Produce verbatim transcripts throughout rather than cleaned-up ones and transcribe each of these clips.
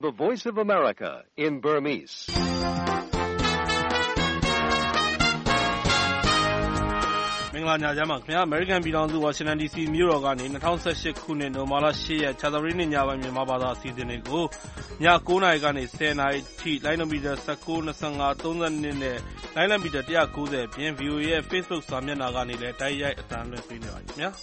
The Voice of America in Burmese. မင်္ဂလာညချမ်းပါခင်ဗျာ American ပြည်ထောင်စု Washington ဒီ စီ မြို့တော်ကနေ၂၀၁၈ခုနှစ်နိုဝင်ဘာလ၈ရက်ခြားတော်နေ့ညပိုင်းမြန်မာဘာသာအစီအစဉ်တွေကိုည၉နာရီကနေ၁၀နာရီထိလိုင်းနိုမီတာ၁၉ ၂၅ ၃၂နဲ့လိုင်းနိုမီတာ၁၉၀အပြင် ဗီအိုအေ ရဲ့ Facebook စာမျက်နှာကနေလည်းတိုက်ရိုက်အသံလွှင့်ပေးနေပါတယ်ခင်ဗျာ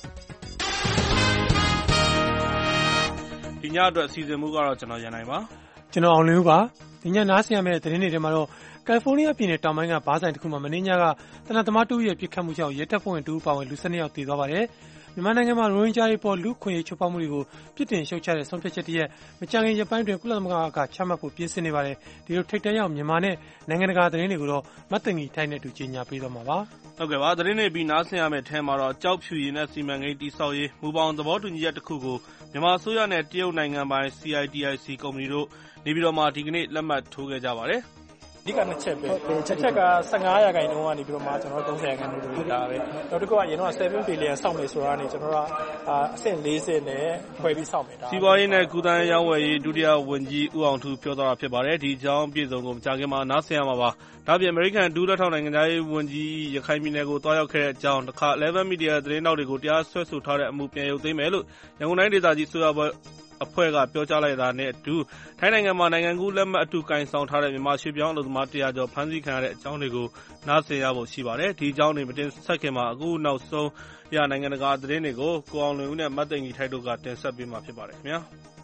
ဒီညအတွက်အစီအစဉ်မှုကတော့ကျွန်တော်ရန်နိုင်ပါကျွန်တော်အောင်လင်းဦးပါဒီညနားဆင်ရမယ့်သတင်းတွေထဲမှာတော့ကယ်လီဖိုးနီးယားပြည်နယ်တောင်ပိုင်းကဘားဆိုင်တစ်ခုမှာမနေ့ညကတနက်သမားတူရဲ့ပြစ်ခတ်မှုကြောင့်ရဲတပ်ဖွဲ့ဝင်တူပါဝင်လူ၁၂ယောက်သေသွားပါတယ်မြန်မာနိုင်ငံမှာရိုဟင်ဂျာတွေပေါ်လူခွင့်ရေးချိုးဖောက်မှုတွေကိုပြစ်တင်ရှုတ်ချတဲ့ဆုံးဖြတ်ချက်တရက်မကြာခင်ရက်ပိုင်းတွင်ကုလသမဂ္ဂကချမှတ်ဖို့ပြင်ဆင်နေပါတယ်ဒီလိုထိပ်တန်းရောက်မြန်မာနဲ့နိုင်ငံတကာသတင်းတွေကိုတော့မတ်တင်ကြီးထိုင်းနဲ့တူကြီးညာပေးသွားမှာပါဟုတ်ကဲ့ပါသတင်းတွေပြီးနားဆင်ရမယ့်ထဲမှာတော့ကြောက်ဖြူရည်နဲ့စီမံကိန်းတိစောက်ရေးမူပေါင်းသဘောတူညီချက်တစ်ခုကိုမြန်မာအစိုးရနဲ့တရုတ်နိုင်ငံပိုင် စီ အိုင် တီ အိုင် စီ ကုမ္ပဏီတို့နေပြည်တော်မှာဒီကနေ့လက်မှတ်ထိုးခဲ့ကြပါတယ်ဒီကနှစ်ချက်ပဲတစ်ချက်က၁၅ရာခိုင်နှုန်းကနေပြီးတော့မှကျွန်တော်တို့၃၀ရာခိုင်နှုန်းတူတာပဲနောက်တစ်ခုကရင်တော့7 billion စောင့်မယ်ဆိုတာကနေကျွန်တော်တို့ကအဆင့်၄ဆင့်နဲ့ဖွဲ့ပြီးစောင့်မယ်ဒါစီးပွားရေးနဲ့ကုသရေးရောင်းဝယ်ရေးဒုတိယဝန်ကြီးဦးအောင်ထူးပြောသွားတာဖြစ်ပါတယ်ဒီအကြောင်းပြည်စုံကိုမကြာခင်မှာနားဆင်ရမှာပါဒါပြင် American ဒုလက်ထောက်နိုင်ငံသားရေးဝန်ကြီးရခိုင်ပြည်နယ်ကိုတွားရောက်ခဲ့တဲ့အကြောင်းတခါeleven media သတင်းတောက်တွေကိုတရားစွဲဆိုထားတဲ့အမှုပြန်ရုပ်သိမ်းမယ်လို့ရန်ကုန်တိုင်းဒေသကြီးဆိုရအဖွဲ့ကပြောကြားလိုက်တာနဲ့အတူထိုင်းနိုင်ငံမှာနိုင်ငံကူးလက်မှတ်အတူကင်ဆောင်ထားတဲ့မြန်မာရွှေပြောင်းအလုပ်သမား၁၀၀ကျော်ဖမ်းဆီးခံရတဲ့အကြောင်းတွေကိုနားဆင်ရဖို့ရှိပါတယ်ဒီအကြောင်းတွေမတင်ဆက်ခင်မှာအခုနောက်ဆုံးရနိုင်ငံတကာသတင်းတွေကိုကိုအောင်လွင်ဦးနဲ့မတ်သိန်ကြီးထိုက်တို့ကတင်ဆက်ပေးမှာဖြစ်ပါတယ်ခင်ဗျာ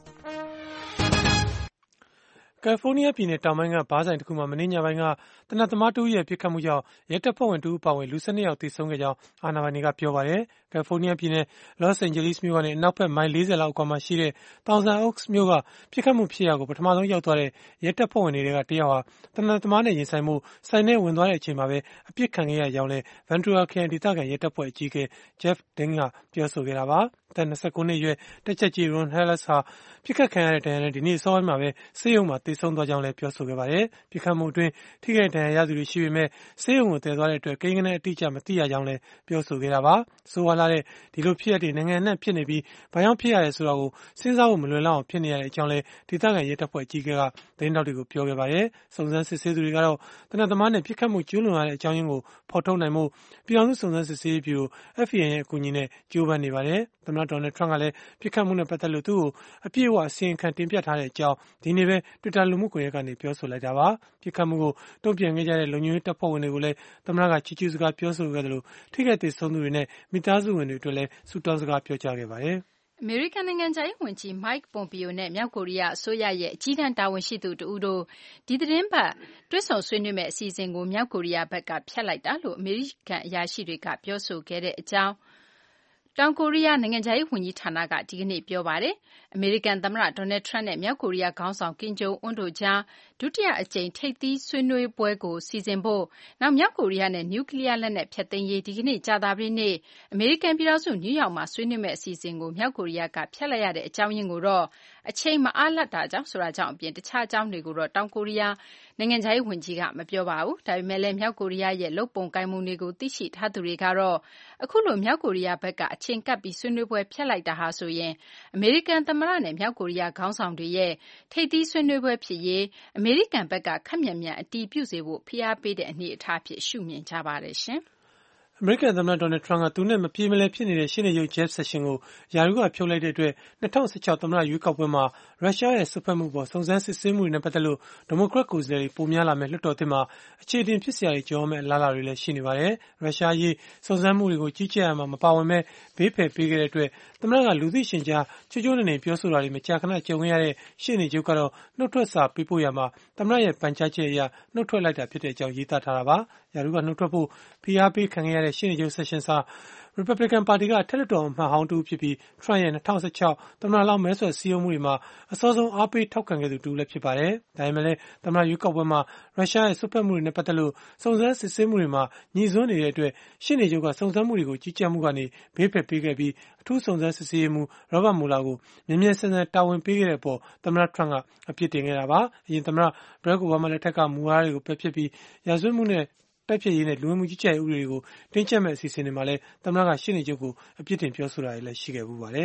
ကယ်လီဖိုးနီးယားပြည်နယ်တောင်ပိုင်းကဘားဆိုင်တစ်ခုမှာမနေ့ညပိုင်းကတနက်သမားတူရဲ့ပြစ်ခတ်မှုကြောင့်ရဲတပ်ဖွဲ့ဝင်တူပါဝင်လူ၁၂ယောက်သေဆုံးခဲ့ကြောင်းအာဏာပိုင်တွေကပြောပါတယ်။ကယ်လီဖိုးနီးယားပြည်နယ်လော့စ်အိန်ဂျလိစ်မြို့ကနေအနောက်ဘက်မိုင်၄၀လောက်အကွာမှာရှိတဲ့တောင်ဆန်အုတ်စ်မြို့ကပြစ်ခတ်မှုဖြစ်ရာကိုပထမဆုံးရောက်သွားတဲ့ရဲတပ်ဖွဲ့ဝင်တွေကတယောက်ဟာတနက်သမားနဲ့ရင်ဆိုင်မှုဆိုင်နဲ့ဝင်သွားတဲ့အချိန်မှာပဲအပြစ်ခံခဲ့ရကြောင်းလဲဗန်ထူရာခရိုင်ဒေသခံရဲတပ်ဖွဲ့အကြီးအကဲ Jeff Ding ကပြောဆိုခဲ့တာပါ။အသက်၂၉နှစ်အရွယ်တက်ချက်ကြီး Ron Hellas ဟာပြစ်ခတ်ခံရတဲ့ဒဏ်ရာနဲ့ဒီနေ့အစောပိုင်းမှာပဲဆေးရုံမှာသေဆုံးသွားကြောင်းလည်းပြောဆိုခဲ့ပါတယ်။ပြစ်ခတ်မှုအတွင်းထိခိုက်ဒဏ်ရာရသူတွေရှိပေမဲ့ဆေးရုံကိုတည်သွားတဲ့အတွက်ကိန်းဂဏန်းအတိအကျမသိရကြောင်းလည်းပြောဆိုခဲ့တာပါ။ဆိုးဝါးလာတဲ့ဒီလိုဖြစ်ရတဲ့နိုင်ငံအနှံ့ဖြစ်နေပြီးဘာကြောင့်ဖြစ်ရတယ်ဆိုတာကိုစဉ်းစားဖို့မလွယ်လောက်အောင်ဖြစ်နေရတဲ့အကြောင်းလည်းဒေသခံရဲတပ်ဖွဲ့အကြီးအကဲကသတင်းတောက်တွေကိုပြောခဲ့ပါတယ်။စုံစမ်းစစ်ဆေးသူတွေကတော့တနက်သမားနဲ့ပြစ်ခတ်မှုကျူးလွန်ရတဲ့အကြောင်းရင်းကိုဖော်ထုတ်နိုင်မှုပြည်ထောင်စုစုံစမ်းစစ်ဆေးရေးဗျူရို အက်ဖ်ဘီအိုင် ရဲ့အကူအညီနဲ့ကြိုးပမ်းနေပါတယ်။သမ္မတဒေါ်နယ်ထရန့်ကလည်းပြစ်ခတ်မှုနဲ့ပတ်သက်လို့သူ့ကိုအပြည့်အဝအစီရင်ခံတင်ပြထားတဲ့အကြောင်းဒီနေ့ပဲ Twitter လူမှုကွန်ရက်ကနေပြောဆိုလိုက်တာပါ။ပြစ်ခတ်မှုကိုတုံ့ပြန်ခဲ့ကြတဲ့လုံခြုံရေးတပ်ဖွဲ့ဝင်တွေကိုလည်းသမ္မတကချီးကျူးစကားပြောဆိုခဲ့တယ်လို့ထိခိုက်သေဆုံးသူတွေနဲ့မိသားစုဝင်တွေအတွက်လည်းဆုတောင်းစကားပြောကြားခဲ့ပါတယ်။အမေရိကန်နိုင်ငံခြားရေးဝန်ကြီး Mike Pompeo နဲ့မြောက်ကိုရီးယားအစိုးရရဲ့အကြီးတန်းတာဝန်ရှိသူတဦးတို့ဒီသတင်းပတ်တွေ့ဆုံဆွေးနွေးမယ့်အစီအစဉ်ကိုမြောက်ကိုရီးယားဘက်ကဖျက်လိုက်တာလို့အမေရိကန်အရာရှိတွေကပြောဆိုခဲ့တဲ့အကြောင်းတောင်ကိုရီးယားနိုင်ငံခြားရေးဝန်ကြီးဌာနကဒီကနေ့ပြောပါတယ်။အမေရိကန်သမ္မတဒေါ်နယ်ထရန့်နဲ့မြောက်ကိုရီးယားခေါင်းဆောင်ကင်ဂျုံအွန်းတို့ကြားဒုတိယအကြိမ်ထိပ်သီးဆွေးနွေးပွဲကိုစီစဉ်ဖို့နောက်မြောက်ကိုရီးယားနဲ့နျူကလ িয়ার လက်နက်ဖျက်သိမ်းရေးဒီကနေ့ကြာသပတေးနေ့အမေရိကန်ပြည်ထောင်စုနယူးယောက်မှာဆွေးနွေးမယ့်အစီအစဉ်ကိုမြောက်ကိုရီးယားကဖျက်လိုက်ရတဲ့အကြောင်းရင်းကိုတော့အချိန်မအားလပ်တာကြောင့်ဆိုတာကြောင့်အပြင်တခြားအကြောင်းတွေကိုတော့တောင်ကိုရီးယားနိုင်ငံခြားရေးဝန်ကြီးကမပြောပါဘူး။ဒါပေမဲ့လည်းမြောက်ကိုရီးယားရဲ့လုပ်ပုံကိုင်မှုတွေကိုသိရှိထားသူတွေကတော့အခုလိုမြောက်ကိုရီးယားဘက်ကအချိန်ကပ်ပြီးဆွေးနွေးပွဲဖျက်လိုက်တာဟာဆိုရင်အမေရိကန်သမ္မတနဲ့မြောက်ကိုရီးယားခေါင်းဆောင်တွေရဲ့ထိပ်သီးဆွေးနွေးပွဲဖြစ်ရေးအမေရိကန်ဘက်ကခက်မြန်မြန်အတည်ပြုစေဖို့ဖိအားပေးတဲ့အနေအထားဖြစ်ရှုမြင်ကြပါတယ်ရှင်။အမေရိကန်သမ္မတဒေါ်နယ်ထရန့်ကသူနဲ့မပြေမလည်ဖြစ်နေတဲ့ရှေ့နေချုပ် Jeff Sessions ကိုယာရုကဖြုတ်လိုက်တဲ့အတွက်၂၀၁၆သမ္မတရွေးကောက်ပွဲမှာရုရှားရဲ့စွက်ဖက်မှုပေါ်စုံစမ်းစစ်ဆေးမှုတွေနဲ့ပတ်သက်လို့ဒီမိုကရက်ကိုယ်စားလှယ်တွေပိုများလာမယ့်လွှတ်တော်သစ်မှာအခြေအတင်ဖြစ်စရာတွေကြော်မဲ့အလားအလာတွေလည်းရှိနေပါတယ်။ရုရှားရေးစုံစမ်းမှုတွေကိုကြီးကြပ်ရမှာမပါဝင်မဲ့ဘေးဖယ်ပေးခဲ့တဲ့အတွက်သမ္မတကလူသိရှင်ကြားချိုးချိုးနေနေပြောဆိုတာတွေမကြာခဏကြုံရတဲ့ရှေ့နေချုပ်ကတော့နှုတ်ထွက်စာပေးပို့ရမှာသမ္မတရဲ့ပန်ကြားချက်အရနှုတ်ထွက်လိုက်တာဖြစ်တဲ့အကြောင်းရေးသားထားတာပါ။ယာရုကနှုတ်ထွက်ဖို့ဖိအားပေးခံခဲ့ရတဲ့ရှေ့နေချုပ်ဆက်ရှင်စာ Republican ပါတီကအထက်လွှတ်တော်အမတ်ဟောင်းတူဖြစ်ပြီး Trump ရဲ့၂၀၁၆သမ္မတလောင်းမဲဆွယ်စည်းရုံးမှုတွေမှာအစောဆုံးအားပေးထောက်ခံခဲ့သူတူလည်းဖြစ်ပါတယ်။ဒါပေမဲ့လည်းသမ္မတရွေးကောက်ပွဲမှာရုရှားရဲ့စွက်ဖက်မှုတွေနဲ့ပတ်သက်လို့စုံစမ်းစစ်ဆေးမှုတွေမှာညှိစွန်းနေတဲ့အတွက်ရှေ့နေချုပ်ကစုံစမ်းမှုတွေကိုကြီးကြပ်မှုကနေဘေးဖယ်ပေးခဲ့ပြီးအထူးစုံစမ်းစစ်ဆေးမှု Robert Mueller ကိုမြန်မြန်ဆန်ဆန်တာဝန်ပေးခဲ့တဲ့အပေါ်သမ္မတ Trump ကအပြစ်တင်ခဲ့တာပါ။အရင်သမ္မတ Barack Obama လက်ထက်ကမူဝါဒတွေကိုပယ်ဖျက်ပြီးရာဇဝတ်မှုနဲ့တိုက်ဖျက်ရေးနဲ့လူဝင်မှုကြီးကြပ်ရေးဥပဒေတွေကိုတင်းကျပ်မဲ့အစီအစဉ်တွေမှာလည်းသမ္မတကရှေ့နေချုပ်ကိုအပြစ်တင်ပြောဆိုတာတွေလည်းရှိခဲ့ပူပါတယ်။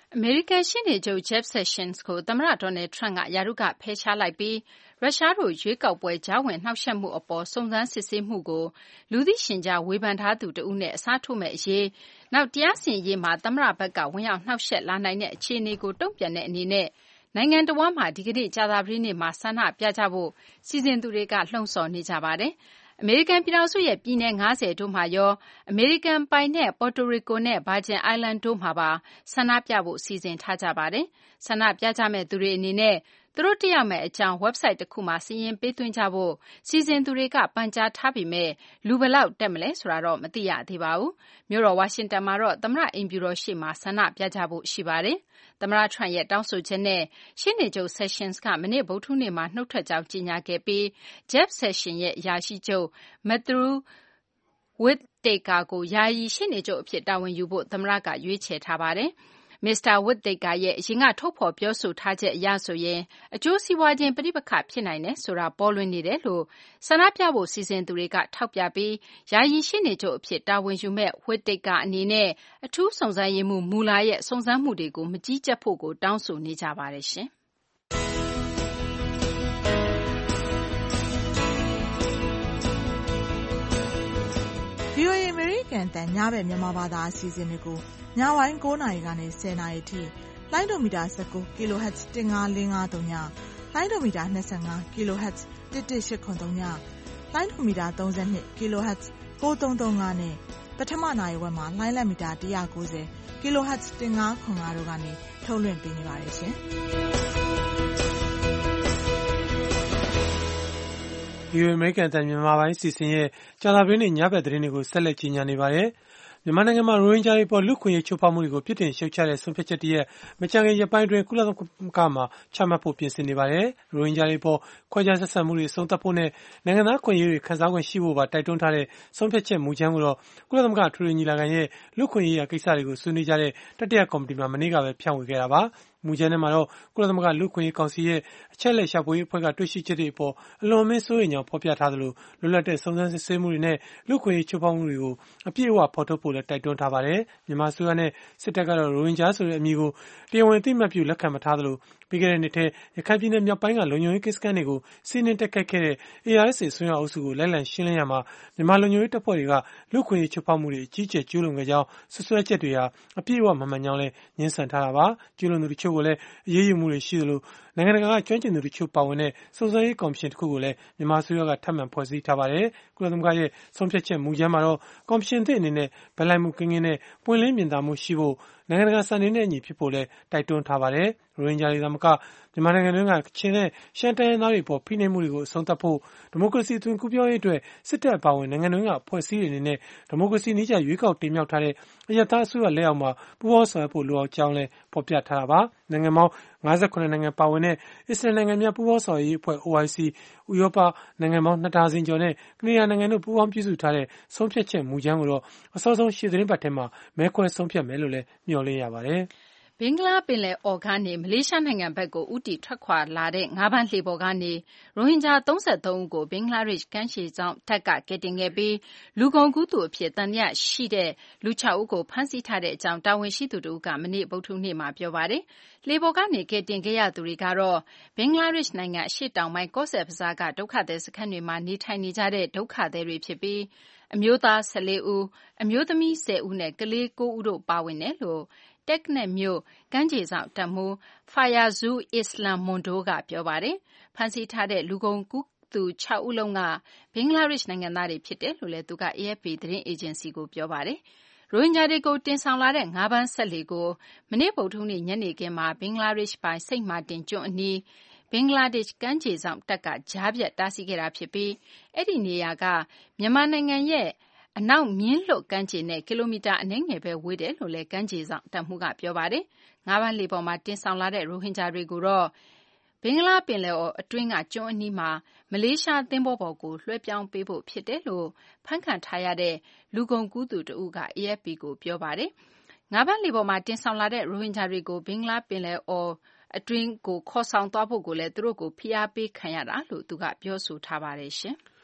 အမေရိကန်ရှေ့နေချုပ် Jeff Sessions ကိုသမ္မတ Donald Trump ကရာထူးကဖယ်ရှားလိုက်ပြီးရုရှားတို့ရွေးကောက်ပွဲကြားဝင်နှောက်ယှက်မှုအပေါ်စုံစမ်းစစ်ဆေးမှုကိုလူသိရှင်ကြားဝေဖန်ထားသူတဦးနဲ့အစားထိုးမဲ့အရေးနောက်တရားစီရင်ရေးမှာသမ္မတဘက်ကဝင်ရောက်နှောက်ယှက်လာနိုင်တဲ့အခြေအနေကိုတုံ့ပြန်တဲ့အနေနဲ့နိုင်ငံတော်ဝန်မှဒီကနေ့ကြာသပတေးနေ့မှာဆန္ဒပြကြဖို့စီစဉ်သူတွေကလှုံ့ဆော်နေကြပါတယ်။အမေရိကန်ပြည်ထောင်စုရဲ့ပြည်နယ်၅၀တို့မှာရောအမေရိကန်ပိုင်နဲ့ပေါ်တိုရီကိုနဲ့ဗာဂျင်အိုင်လန်တို့မှာပါဆန္ဒပြဖို့စီစဉ်ထားကြပါတယ်။ဆန္ဒပြကြမဲ့သူတွေအနေနဲ့သူတို့တက်ရောက်မဲ့အကြောင်း website တစ်ခုမှာစာရင်းပေးသွင်းကြဖို့စီစဉ်သူတွေကပန်ကြားထားပေမဲ့လူဘလောက်တက်မလဲဆိုတာတော့မသိရသေးပါဘူး။မြို့တော်ဝါရှင်တန်မှာတော့သမ္မတအိမ်ဖြူတော်ရှေ့မှာဆန္ဒပြကြဖို့ရှိပါတယ်။သမ္မတ Trump ရဲ့တောင်းဆိုချက်နဲ့ရှေ့နေချုပ် Sessions ကမနေ့ဗုဒ္ဓဟူးနေ့မှာနှုတ်ထွက်ကြောင်းကြေညာခဲ့ပြီး Jeff Sessions ရဲ့အရာရှိချုပ် Matthew Whitaker ကိုယာယီရှေ့နေချုပ်အဖြစ်တာဝန်ယူဖို့သမ္မတကရွေးချယ်ထားပါတယ်။ မစ္စတာ Whitaker ရဲ့အရင်ကထုတ်ဖော်ပြောဆိုထားချက်အရဆိုရင်အကျိုးစီးပွားချင်းပဋိပက္ခဖြစ်နိုင်တယ်ဆိုတာပေါ်လွင်နေတယ်လို့ဆန္ဒပြဖို့စီစဉ်သူတွေကထောက်ပြပြီးယာယီရှေ့နေချုပ်အဖြစ်တာဝန်ယူမဲ့ Whitaker အနေနဲ့အထူးစုံစမ်းရေးမှူးမူလာရဲ့စုံစမ်းမှုတွေကိုမကြီးကြပ်ဖို့ကိုတောင်းဆိုနေကြပါတယ်ရှင်။ဗွီအိုအေ American တန်ညဘက်မြန်မာဘာသာအစီအစဉ်တွေကိုညပိုင်း၉နာရီကနေ၁၀နာရီထိလိုင်းဒိုမီတာ၁၉ kilohertz တစ်ငါးလေးငါးသုံးညလိုင်းဒိုမီတာ၂၅ kilohertz တစ်တစ်ရှစ်ခုသုံးညလိုင်းဒိုမီတာ၃၂ kilohertz ကိုသုံးသုံးငါနဲ့ပထမနာရီဝက်မှာလိုင်းလက်မီတာ၁၉၀ kilohertz တစ်ငါးခုငါတို့ကနေထုတ်လွှင့်ပေးနေပါတယ်ရှင်။ဗွီအိုအေ American တန်မြန်မာပိုင်းစီစဉ်ရဲ့ကြာသပတေးနေ့ညဘက်သတင်းတွေကိုဆက်လက်ကြီးညာနေပါတယ်။မြန်မာနိုင်ငံမှာရိုဟင်ဂျာတွေပေါ်လူ့ခွင့်ရေးချိုးဖောက်မှုတွေကိုပြစ်တင်ရှုတ်ချတဲ့ဆုံးဖြတ်ချက်တည်းရဲ့မကြခင်ရက်ပိုင်းတွင်ကုလသမဂ္ဂမှာချမှတ်ဖို့ပြင်ဆင်နေပါတယ်။ရိုဟင်ဂျာတွေပေါ်ခွဲခြားဆက်ဆံမှုတွေအဆုံးသတ်ဖို့နဲ့နိုင်ငံသားခွင့်ရေးတွေခံစား권ရှိဖို့ပါတိုက်တွန်းထားတဲ့ဆုံးဖြတ်ချက်မူကြမ်းကိုတော့ကုလသမဂ္ဂထွေထွေညီလာခံရဲ့လူ့ခွင့်ရေးရာကိစ္စတွေကိုဆွေးနွေးကြတဲ့တတိယကော်မတီမှာမနေ့ကပဲဖြန့်ဝေခဲ့တာပါ။မူကြမ်းထဲမှာတော့ကုလသမဂ္ဂလူ့ခွင့်ရေးကောင်စီရဲ့အချက်လက်ရှာဖွေရေးအဖွဲ့ကတွေ့ရှိချက်တွေအပေါ်အလွန်အမင်းစိုးရိမ်ကြောင်းဖော်ပြထားသလိုလွတ်လပ်တဲ့စုံစမ်းစစ်ဆေးမှုတွေနဲ့လူ့ခွင့်ရေးချိုးဖောက်မှုတွေကိုအပြည့်အဝဖော်ထုတ်ဖို့လည်းတိုက်တွန်းထားပါတယ်။မြန်မာအစိုးရနဲ့စစ်တပ်ကတော့ရိုဟင်ဂျာဆိုတဲ့အမည်ကိုတရားဝင်အသိအမှတ်ပြုလက်ခံမထားသလိုပြီးခဲ့တဲ့နှစ်ထဲရခိုင်ပြည်နယ်မြောက်ပိုင်းကလုံခြုံရေးကိစ္စကန်တွေကိုစီးနင်းတက်ခတ်ခဲ့တဲ့ A R S A ဆွေးနွေးအုပ်စုကိုလိုက်လံရှင်းလင်းရမှာမြန်မာလုံခြုံရေးတပ်ဖွဲ့တွေကလူ့ခွင့်ရေးချိုးဖောက်မှုတွေအကြီးအကျယ်ကျူးလွန်ခဲ့ကြောင်းဆွဆွဲချက်တွေဟာအပြည့်အဝမမှန်ကြောင်းလည်းညှင်းဆန်ထားတာပါ။ကျူးလွန်သူတို့ချို့ကိုလည်းအရေးယူမှုတွေရှိသလိုနိုင်ငံတကာကကျွမ်းကျင်သူတို့ချို့ပါဝင်တဲ့စုံစမ်းရေးကော်မရှင်တစ်ခုကိုလည်းမြန်မာအစိုးရကထပ်မံဖွဲ့စည်းထားပါတယ်။ကုလသမဂ္ဂရဲ့ဆုံးဖြတ်ချက်မူကြမ်းမှာတော့ကော်မရှင်သစ်အနေနဲ့ဗလိုက်မှုကင်းကင်းနဲ့ပွင့်လင်းမြင်သာမှုရှိဖို့နိုင်ငံတကာစံနှုန်းနဲ့အညီဖြစ်ဖို့လည်းတိုက်တွန်းထားပါတယ်။ရိုဟင်ဂျာတွေသာမကမြန်မာနိုင်ငံတွင်းကချင်းနဲ့ရှမ်းတိုင်းရင်းသားတွေပေါ်ဖိနှိပ်မှုတွေကိုအဆုံးသတ်ဖို့ဒီမိုကရေစီအသွင်ကူးပြောင်းရေးအတွက်စစ်တပ်အပါအဝင်နိုင်ငံတွင်းကအဖွဲ့အစည်းတွေအနေနဲ့ဒီမိုကရေစီနည်းကျရွေးကောက်တင်မြှောက်ထားတဲ့အရပ်သားအစိုးရလက်အောက်မှာပူးပေါင်းဆောင်ရွက်ဖို့လိုအောင်ကြောင်းလည်းဖော်ပြထားတာပါ။နိုင်ငံပေါင်း၅၇နိုင်ငံပါဝင်တဲ့အစ္စရေးနိုင်ငံများပူးပေါင်းဆောင်ရွက်ရေးအဖွဲ့ O I C ဥရောပနိုင်ငံပေါင်းနှစ်ဒါဇင်ကျော်နဲ့ကနေဒါနိုင်ငံတို့ပူးပေါင်းပြုစုထားတဲ့ဆုံးဖြတ်ချက်မူကြမ်းကိုတော့အစောဆုံးရှေ့သတင်းပတ်ထဲမှာမဲခွဲဆုံးဖြတ်မယ်လို့လည်းမျှော်လင့်ရပါတယ်။ဘင်္ဂလားပင်လယ်အော်ကနေမလေးရှားနိုင်ငံဘက်ကိုဦးတည်ထွက်ခွာလာတဲ့ငါးဖမ်းလှေပေါ်ကနေရိုဟင်ဂျာ၃၃ဦးကိုဘင်္ဂလားဒေ့ရှ်ကမ်းခြေစောင့်တပ်ကကယ်တင်ခဲ့ပြီးလူကုန်ကူးသူအဖြစ်သံသယရှိတဲ့လူ၆ဦးကိုဖမ်းဆီးထားတဲ့အကြောင်းတာဝန်ရှိသူတို့ကမနေ့ဗုဒ္ဓဟူးနေ့မှာပြောပါတယ်။လှေပေါ်ကနေကယ်တင်ခဲ့ရသူတွေကတော့ဘင်္ဂလားဒေ့ရှ်နိုင်ငံအရှေ့တောင်ပိုင်းကော့ဆက်ဘဇားကဒုက္ခသည်စခန်းတွေမှာနေထိုင်နေကြတဲ့ဒုက္ခသည်တွေဖြစ်ပြီးအမျိုးသား၁၄ဦးအမျိုးသမီး၁၀ဦးနဲ့ကလေး၉ဦးတို့ပါဝင်တယ်လို့တက်နက်မြို့ကမ်းခြေစောင့်တပ်မှူး Fayazul Islam Mondo ကပြောပါတယ်။ဖမ်းဆီးထားတဲ့လူကုန်ကူးသူ၆ဦးလုံးကဘင်္ဂလားဒေ့ရှ်နိုင်ငံသားတွေဖြစ်တယ်လို့လည်းသူက A F P သတင်းအေဂျင်စီကိုပြောပါတယ်။ရိုဟင်ဂျာတွေကိုတင်ဆောင်လာတဲ့ငါးဖမ်းစက်လှေကိုမနေ့ဗုဒ္ဓဟူးနေ့ညနေခင်းမှာဘင်္ဂလားဒေ့ရှ်ပိုင်စိန့်မာတင်ကျွန်းအနီးဘင်္ဂလားဒေ့ရှ်ကမ်းခြေစောင့်တပ်ကကြားဖြတ်တားဆီးခဲ့တာဖြစ်ပြီးအဲ့ဒီနေရာကမြန်မာနိုင်ငံရဲ့အနောက်မြင်းလွတ်ကမ်းခြေနဲ့ကီလိုမီတာအနည်းငယ်ပဲဝေးတယ်လို့လည်းကမ်းခြေစောင့်တပ်မှူးကပြောပါတယ်။ငါးဖမ်းလှေပေါ်မှာတင်ဆောင်လာတဲ့ရိုဟင်ဂျာတွေကိုတော့ဘင်္ဂလားပင်လယ်အော်အတွင်းကကျွန်းအနီးမှာမလေးရှားသင်္ဘောပေါ်ကိုလွှဲပြောင်းပေးဖို့ဖြစ်တယ်လို့ဖမ်းခံထားရတဲ့လူကုန်ကူးသူတဦးက A F P ကိုပြောပါတယ်။ငါးဖမ်းလှေပေါ်မှာတင်ဆောင်လာတဲ့ရိုဟင်ဂျာတွေကိုဘင်္ဂလားပင်လယ်အော်အတွင်းကိုခေါ်ဆောင်သွားဖို့ကိုလည်းသူတို့ကိုဖိအားပေးခံရတာလို့သူကပြောဆိုထားပါတယ်ရှင်။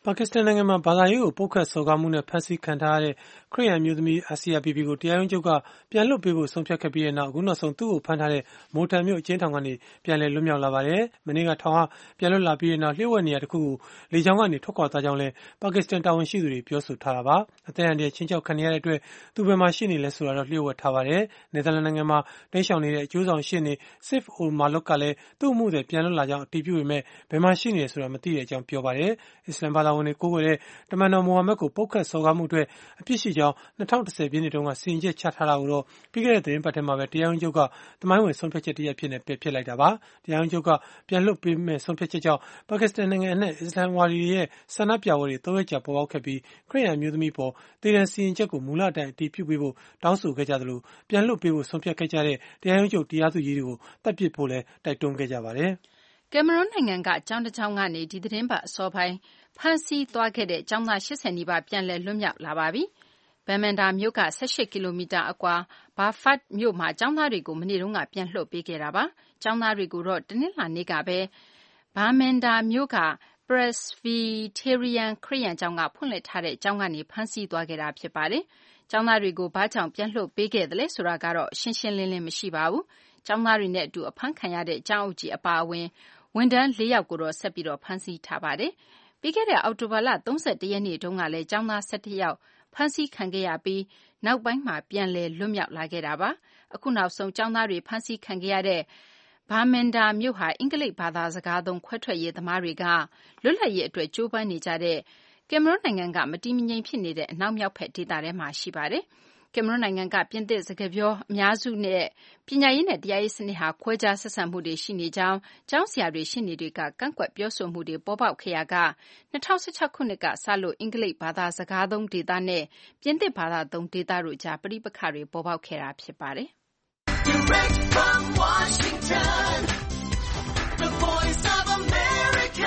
ပါကစ္စတန်နိုင်ငံမှာဘာသာရေးကိုပုတ်ခတ်စော်ကားမှုနဲ့ဖမ်းဆီးခံထားရတဲ့ခရစ်ယာန်မျိုးသမီးအာဆီယာဘီဘီကိုတရားရုံးချုပ်ကပြန်လွှတ်ပေးဖို့ဆုံးဖြတ်ခဲ့ပြီးတဲ့နောက်အခုနောက်ဆုံးသူ့ကိုဖမ်းထားတဲ့မိုတန်မြို့အကျဉ်းထောင်ကနေပြန်လည်လွတ်မြောက်လာပါတယ်။မနေ့ကထောင်ကပြန်လွတ်လာပြီးတဲ့နောက်လျှို့ဝှက်နေရာတစ်ခုကိုလေကြောင်းကနေထွက်ခွာသွားကြောင်းလည်းပါကစ္စတန်တာဝန်ရှိသူတွေပြောဆိုထားတာပါ။အသက်အန္တရာယ်ချင်းချောက်ခံရတဲ့အတွက်သူဘယ်မှာရှိနေလဲဆိုတာတော့လျှို့ဝှက်ထားပါတယ်။နယ်သာလန်နိုင်ငံမှာတိမ်းရှောင်နေတဲ့အကျိုးဆောင်ရှေ့နေ Saif ul Malook ကလည်းသူ့အမှုတွေပြန်လွတ်လာကြောင်းအတည်ပြုပေမဲ့ဘယ်မှာရှိနေလဲဆိုတာမသိတဲ့အကြောင်းပြောပါတယ်။အစ္စလမ်ဘာသာဝင်တွေကိုယ်ကိုယ်တဲ့တမန်တော်မိုဟာမက်ကိုပုတ်ခတ်စော်ကားမှုအတွက်အပြစ်ရှိကြောင်း၂၀၁၀ပြည့်နှစ်တုန်းကစီရင်ချက်ချထားတာကိုတော့ပြီးခဲ့တဲ့သတင်းပတ်ထဲမှာပဲတရားရုံးချုပ်ကသမိုင်းဝင်ဆုံးဖြတ်ချက်တစ်ရပ်ဖြစ်နေပယ်ဖျက်လိုက်တာပါ။တရားရုံးချုပ်ကပြန်လွှတ်ပေးမဲ့ဆုံးဖြတ်ချက်ကြောင့်ပါကစ္စတန်နိုင်ငံအနှံ့အစ္စလာမ်ဝါဒီတွေရဲ့ဆန္ဒပြပွဲတွေသုံးရက်ကြာပေါ်ပေါက်ခဲ့ပြီးခရစ်ယာန်မျိုးသမီးပေါ်သေဒဏ်စီရင်ချက်ကိုမူလအတိုင်းအတည်ပြုပေးဖို့တောင်းဆိုခဲ့ကြသလိုပြန်လွှတ်ပေးဖို့ဆုံးဖြတ်ခဲ့ကြတဲ့တရားရုံးချုပ်တရားသူကြီးတွေကိုတပ်ပစ်ဖို့လည်းတိုက်တွန်းခဲ့ကြပါတယ်။ကင်မရွန်းနိုင်ငံကကျောင်းတစ်ကျောင်းကနေဒီသတင်းပတ်အစောပိုင်းဖမ်းဆီးသွားခဲ့တဲ့ကျောင်းသား၈၀နီးပါးပြန်လည်လွတ်မြောက်လာပါပြီ။ဘန်မန်ဒါမြို့က၁၈ကီလိုမီတာအကွာဘာဖတ်မြို့မှာကျောင်းသားတွေကိုမနေ့တုန်းကပြန်လွှတ်ပေးခဲ့တာပါ။ကျောင်းသားတွေကိုတော့တနင်္လာနေ့ကပဲဘာမန်ဒါမြို့က Presbyterian ခရစ်ယာန်ကျောင်းကဖွင့်လှစ်ထားတဲ့ကျောင်းကနေဖမ်းဆီးသွားခဲ့တာဖြစ်ပါတယ်။ကျောင်းသားတွေကိုဘာကြောင့်ပြန်လွှတ်ပေးခဲ့သလဲဆိုတာကတော့ရှင်းရှင်းလင်းလင်းမရှိပါဘူး။ကျောင်းသားတွေနဲ့အတူအဖမ်းခံရတဲ့ကျောင်းအုပ်ကြီးအပါအဝင်ဝန်ထမ်း၄ယောက်ကိုတော့ဆက်ပြီးဖမ်းဆီးထားပါတယ်။ပြီးခဲ့တဲ့အောက်တိုဘာလ၃၁ရက်နေ့တုန်းကလည်းကျောင်းသား၁၁ယောက်ဖမ်းဆီးခံခဲ့ရပြီးနောက်ပိုင်းမှာပြန်လည်လွတ်မြောက်လာခဲ့တာပါ။အခုနောက်ဆုံးကျောင်းသားတွေဖမ်းဆီးခံခဲ့ရတဲ့ဘာမန်ဒါမြို့ဟာအင်္ဂလိပ်ဘာသာစကားသုံးခွဲထွက်ရေးသမားတွေကလွတ်လပ်ရေးအတွက်ကြိုးပမ်းနေကြတဲ့ကင်မရွန်းနိုင်ငံကမတည်မငြိမ်ဖြစ်နေတဲ့အနောက်မြောက်ဘက်ဒေသထဲမှာရှိပါတယ်။ကင်မရွန်းနိုင်ငံကပြင်သစ်စကားပြောအများစုနဲ့ပညာရေးနဲ့တရားရေးစနစ်ဟာခွဲခြားဆက်ဆံမှုတွေရှိနေကြောင်းကျောင်းဆရာတွေရှင်းနေတွေကကန့်ကွက်ပြောဆိုမှုတွေပေါ်ပေါက်ခဲ့ရာက၂၀၁၆ခုနှစ်ကစလို့အင်္ဂလိပ်ဘာသာစကားသုံးဒေသနဲ့ပြင်သစ်ဘာသာသုံးဒေသတို့ကြားပဋိပက္ခတွေပေါ်ပေါက်ခဲ့တာဖြစ်ပါတယ်။ Direct from Washington, the voice of America,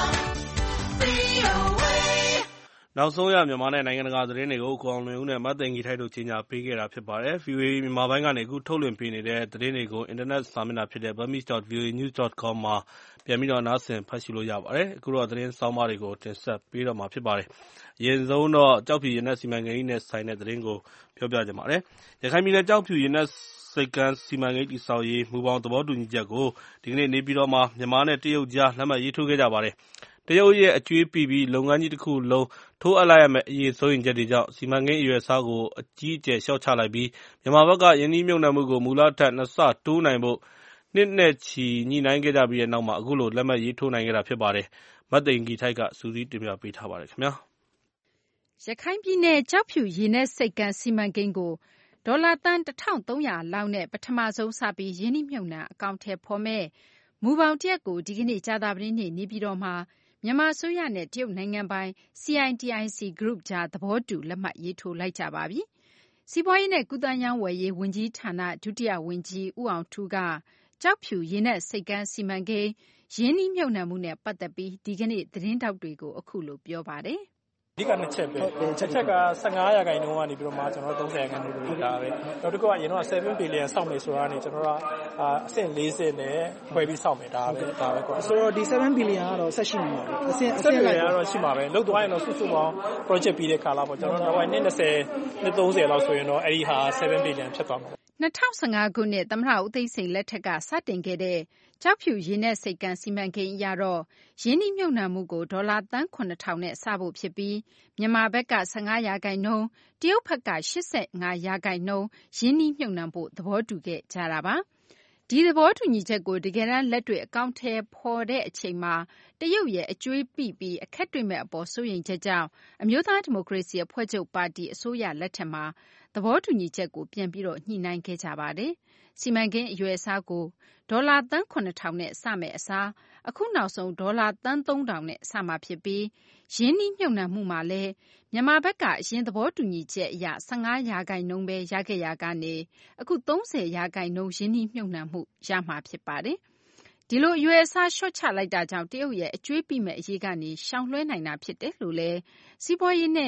V O A နောက်ဆုံးရမြန်မာနဲ့နိုင်ငံတကာသတင်းတွေကိုကိုအောင်လွင်ဦးနဲ့မသိင်္ဂီထိုက်တို့ကြီးညာပေးခဲ့တာဖြစ်ပါတယ်။ ဗီအိုအေမြန်မာပိုင်းကနေအခုထုတ်လွှင့်ပေးနေတဲ့သတင်းတွေကိုအင်တာနက်စာမျက်နှာဖြစ်တဲ့ burmese dot v o a news dot com မှာပြန်ပြီးတော့နားဆင်ဖတ်ရှုလို့ရပါတယ်။အခုတော့သတင်းဆောင်းပါးတွေကိုတင်ဆက်ပေးတော့မှာဖြစ်ပါတယ်။အရင်ဆုံးတော့ကျောက်ဖြူရေနက်စီမံကိန်းနဲ့ဆိုင်တဲ့သတင်းကိုပြောပြချင်ပါတယ်။ရခိုင်ပြည်နယ်ကျောက်ဖြူရေနက်စိတ်ကမ်းစီမံကိန်းတည်ဆောက်ရေးမူဘောင်သဘောတူညီချက်ကိုဒီကနေ့နေပြည်တော်မှာမြန်မာနဲ့တရုတ်ကြားလက်မှတ်ရေးထိုးခဲ့ကြပါတယ်။တရုတ်ရဲ့အကြွေးပိပြီးလုပ်ငန်းကြီးတစ်ခုလုံးထိုးအပ်လိုက်ရမယ့်အရေးစိုးရိမ်ချက်တွေကြောင့်စီမံကိန်းအရွယ်အစားကိုအကြီးအကျယ်လျှော့ချလိုက်ပြီးမြန်မာဘက်ကယင်းနှီးမြှုပ်နှံမှုကိုမူလထက်နှစ်ဆတိုးနိုင်ဖို့နှစ်နဲ့ချီညှိနှိုင်းခဲ့ကြပြီးတဲ့နောက်မှာအခုလိုလက်မှတ်ရေးထိုးနိုင်ခဲ့တာဖြစ်ပါတယ်။မသိင်္ဂီထိုက်ကစူးစီးတင်ပြပေးထားပါတယ်ခင်ဗျာ။ရခိုင်ပြည်နယ်ကျောက်ဖြူရေနက်စိတ်ကမ်းစီမံကိန်းကိုဒေါ်လာသန်းတစ်ထောင်သုံးရာလောက်နဲ့ပထမဆုံးစပြီးရင်းနှီးမြှုပ်နှံအကောင့်ထဲဖော်မဲ့မူပေါင်းတစ်ရပ်ကိုဒီကနေ့ကြာသပတေးနေ့နေပြည်တော်မှာမြန်မာအစိုးရနဲ့တရုတ်နိုင်ငံပိုင် စီ အိုင် တီ အိုင် စီ Group ကြားသဘောတူလက်မှတ်ရေးထိုးလိုက်ကြပါပြီ။စီးပွားရေးနဲ့ကူးသန်းရောင်းဝယ်ရေးဝန်ကြီးဌာနဒုတိယဝန်ကြီးဦးအောင်ထူးကကျောက်ဖြူရေနက်စိတ်ကမ်းစီမံကိန်းရင်းနှီးမြှုပ်နှံမှုနဲ့ပတ်သက်ပြီးဒီကနေ့သတင်းတောက်တွေကိုအခုလိုပြောပါတယ်။အဓိကနှစ်ချက်ပဲချက်ချက်က၁၅ရာခိုင်နှုန်းကနေပြီးတော့မှကျွန်တော်တို့၃၀ရာခိုင်နှုန်းလို့တာပဲနောက်တစ်ခုကရင်တော့7 billion စောင့်မယ်ဆိုတာကနေကျွန်တော်တို့ကအဆင့်၄ဆင့်နဲ့ခွဲပြီးစောင့်မယ်ဒါပဲဒါပဲquoi ဆိုတော့ဒီ7 billion ကတော့ဆက်ရှိနေမှာပဲအဆင့်အဆင့်လိုက်ကတော့ရှိမှာပဲလောက်သွားရင်တော့စုစုပေါင်း project ပြီးတဲ့ကာလပေါ့ကျွန်တော်တို့နောက်ပိုင်းနှစ်၂၀နှစ်၃၀လောက်ဆိုရင်တော့အဲ့ဒီဟာ7 billion ဖြစ်သွားမှာ၂၀၁၅ခုနှစ်သမ္မတဦးသိန်းစိန်လက်ထက်ကစတင်ခဲ့တဲ့ကျောက်ဖြူရေနက်စိတ်ကမ်းစီမံကိန်းအရတော့ရင်းနှီးမြှုပ်နှံမှုကိုဒေါ်လာသန်းခုနှစ်ထောင်နဲ့စဖို့ဖြစ်ပြီးမြန်မာဘက်က၁၅ရာခိုင်နှုန်းတရုတ်ဘက်က၈၅ရာခိုင်နှုန်းရင်းနှီးမြှုပ်နှံဖို့သဘောတူခဲ့ကြတာပါ။ဒီသဘောတူညီချက်ကိုတကယ်တမ်းလက်တွေ့အကောင့်ထဲဖော်တဲ့အချိန်မှာတရုတ်ရဲ့အကြွေးပိပြီးအခက်တွေ့မဲ့အပေါ်စိုးရိမ်ချက်ကြောင့်အမျိုးသားဒီမိုကရေစီအဖွဲ့ချုပ်ပါတီအစိုးရလက်ထက်မှာသဘောတူညီချက်ကိုပြန်ပြီးတော့ညှိနှိုင်းခဲ့ကြပါတယ်။စီမံကိန်းအရွယ်အစားကိုဒေါ်လာသန်းခုနှစ်ထောင်နဲ့စမယ်အစားအခုနောက်ဆုံးဒေါ်လာသန်းသုံးထောင်နဲ့စမှာဖြစ်ပြီးရင်းနှီးမြှုပ်နှံမှုမှာလည်းမြန်မာဘက်ကအရင်သဘောတူညီချက်အရ၁၅ရာခိုင်နှုန်းပဲရခဲ့ရာကနေအခု၃၀ရာခိုင်နှုန်းရင်းနှီးမြှုပ်နှံမှုရမှာဖြစ်ပါတယ်။ဒီလိုအရွယ်အစားလျှော့ချလိုက်တာကြောင့်တရုတ်ရဲ့အကြွေးပိမဲ့အရေးကနေရှောင်လွှဲနိုင်တာဖြစ်တယ်လို့လည်းစီးပွားရေးနဲ့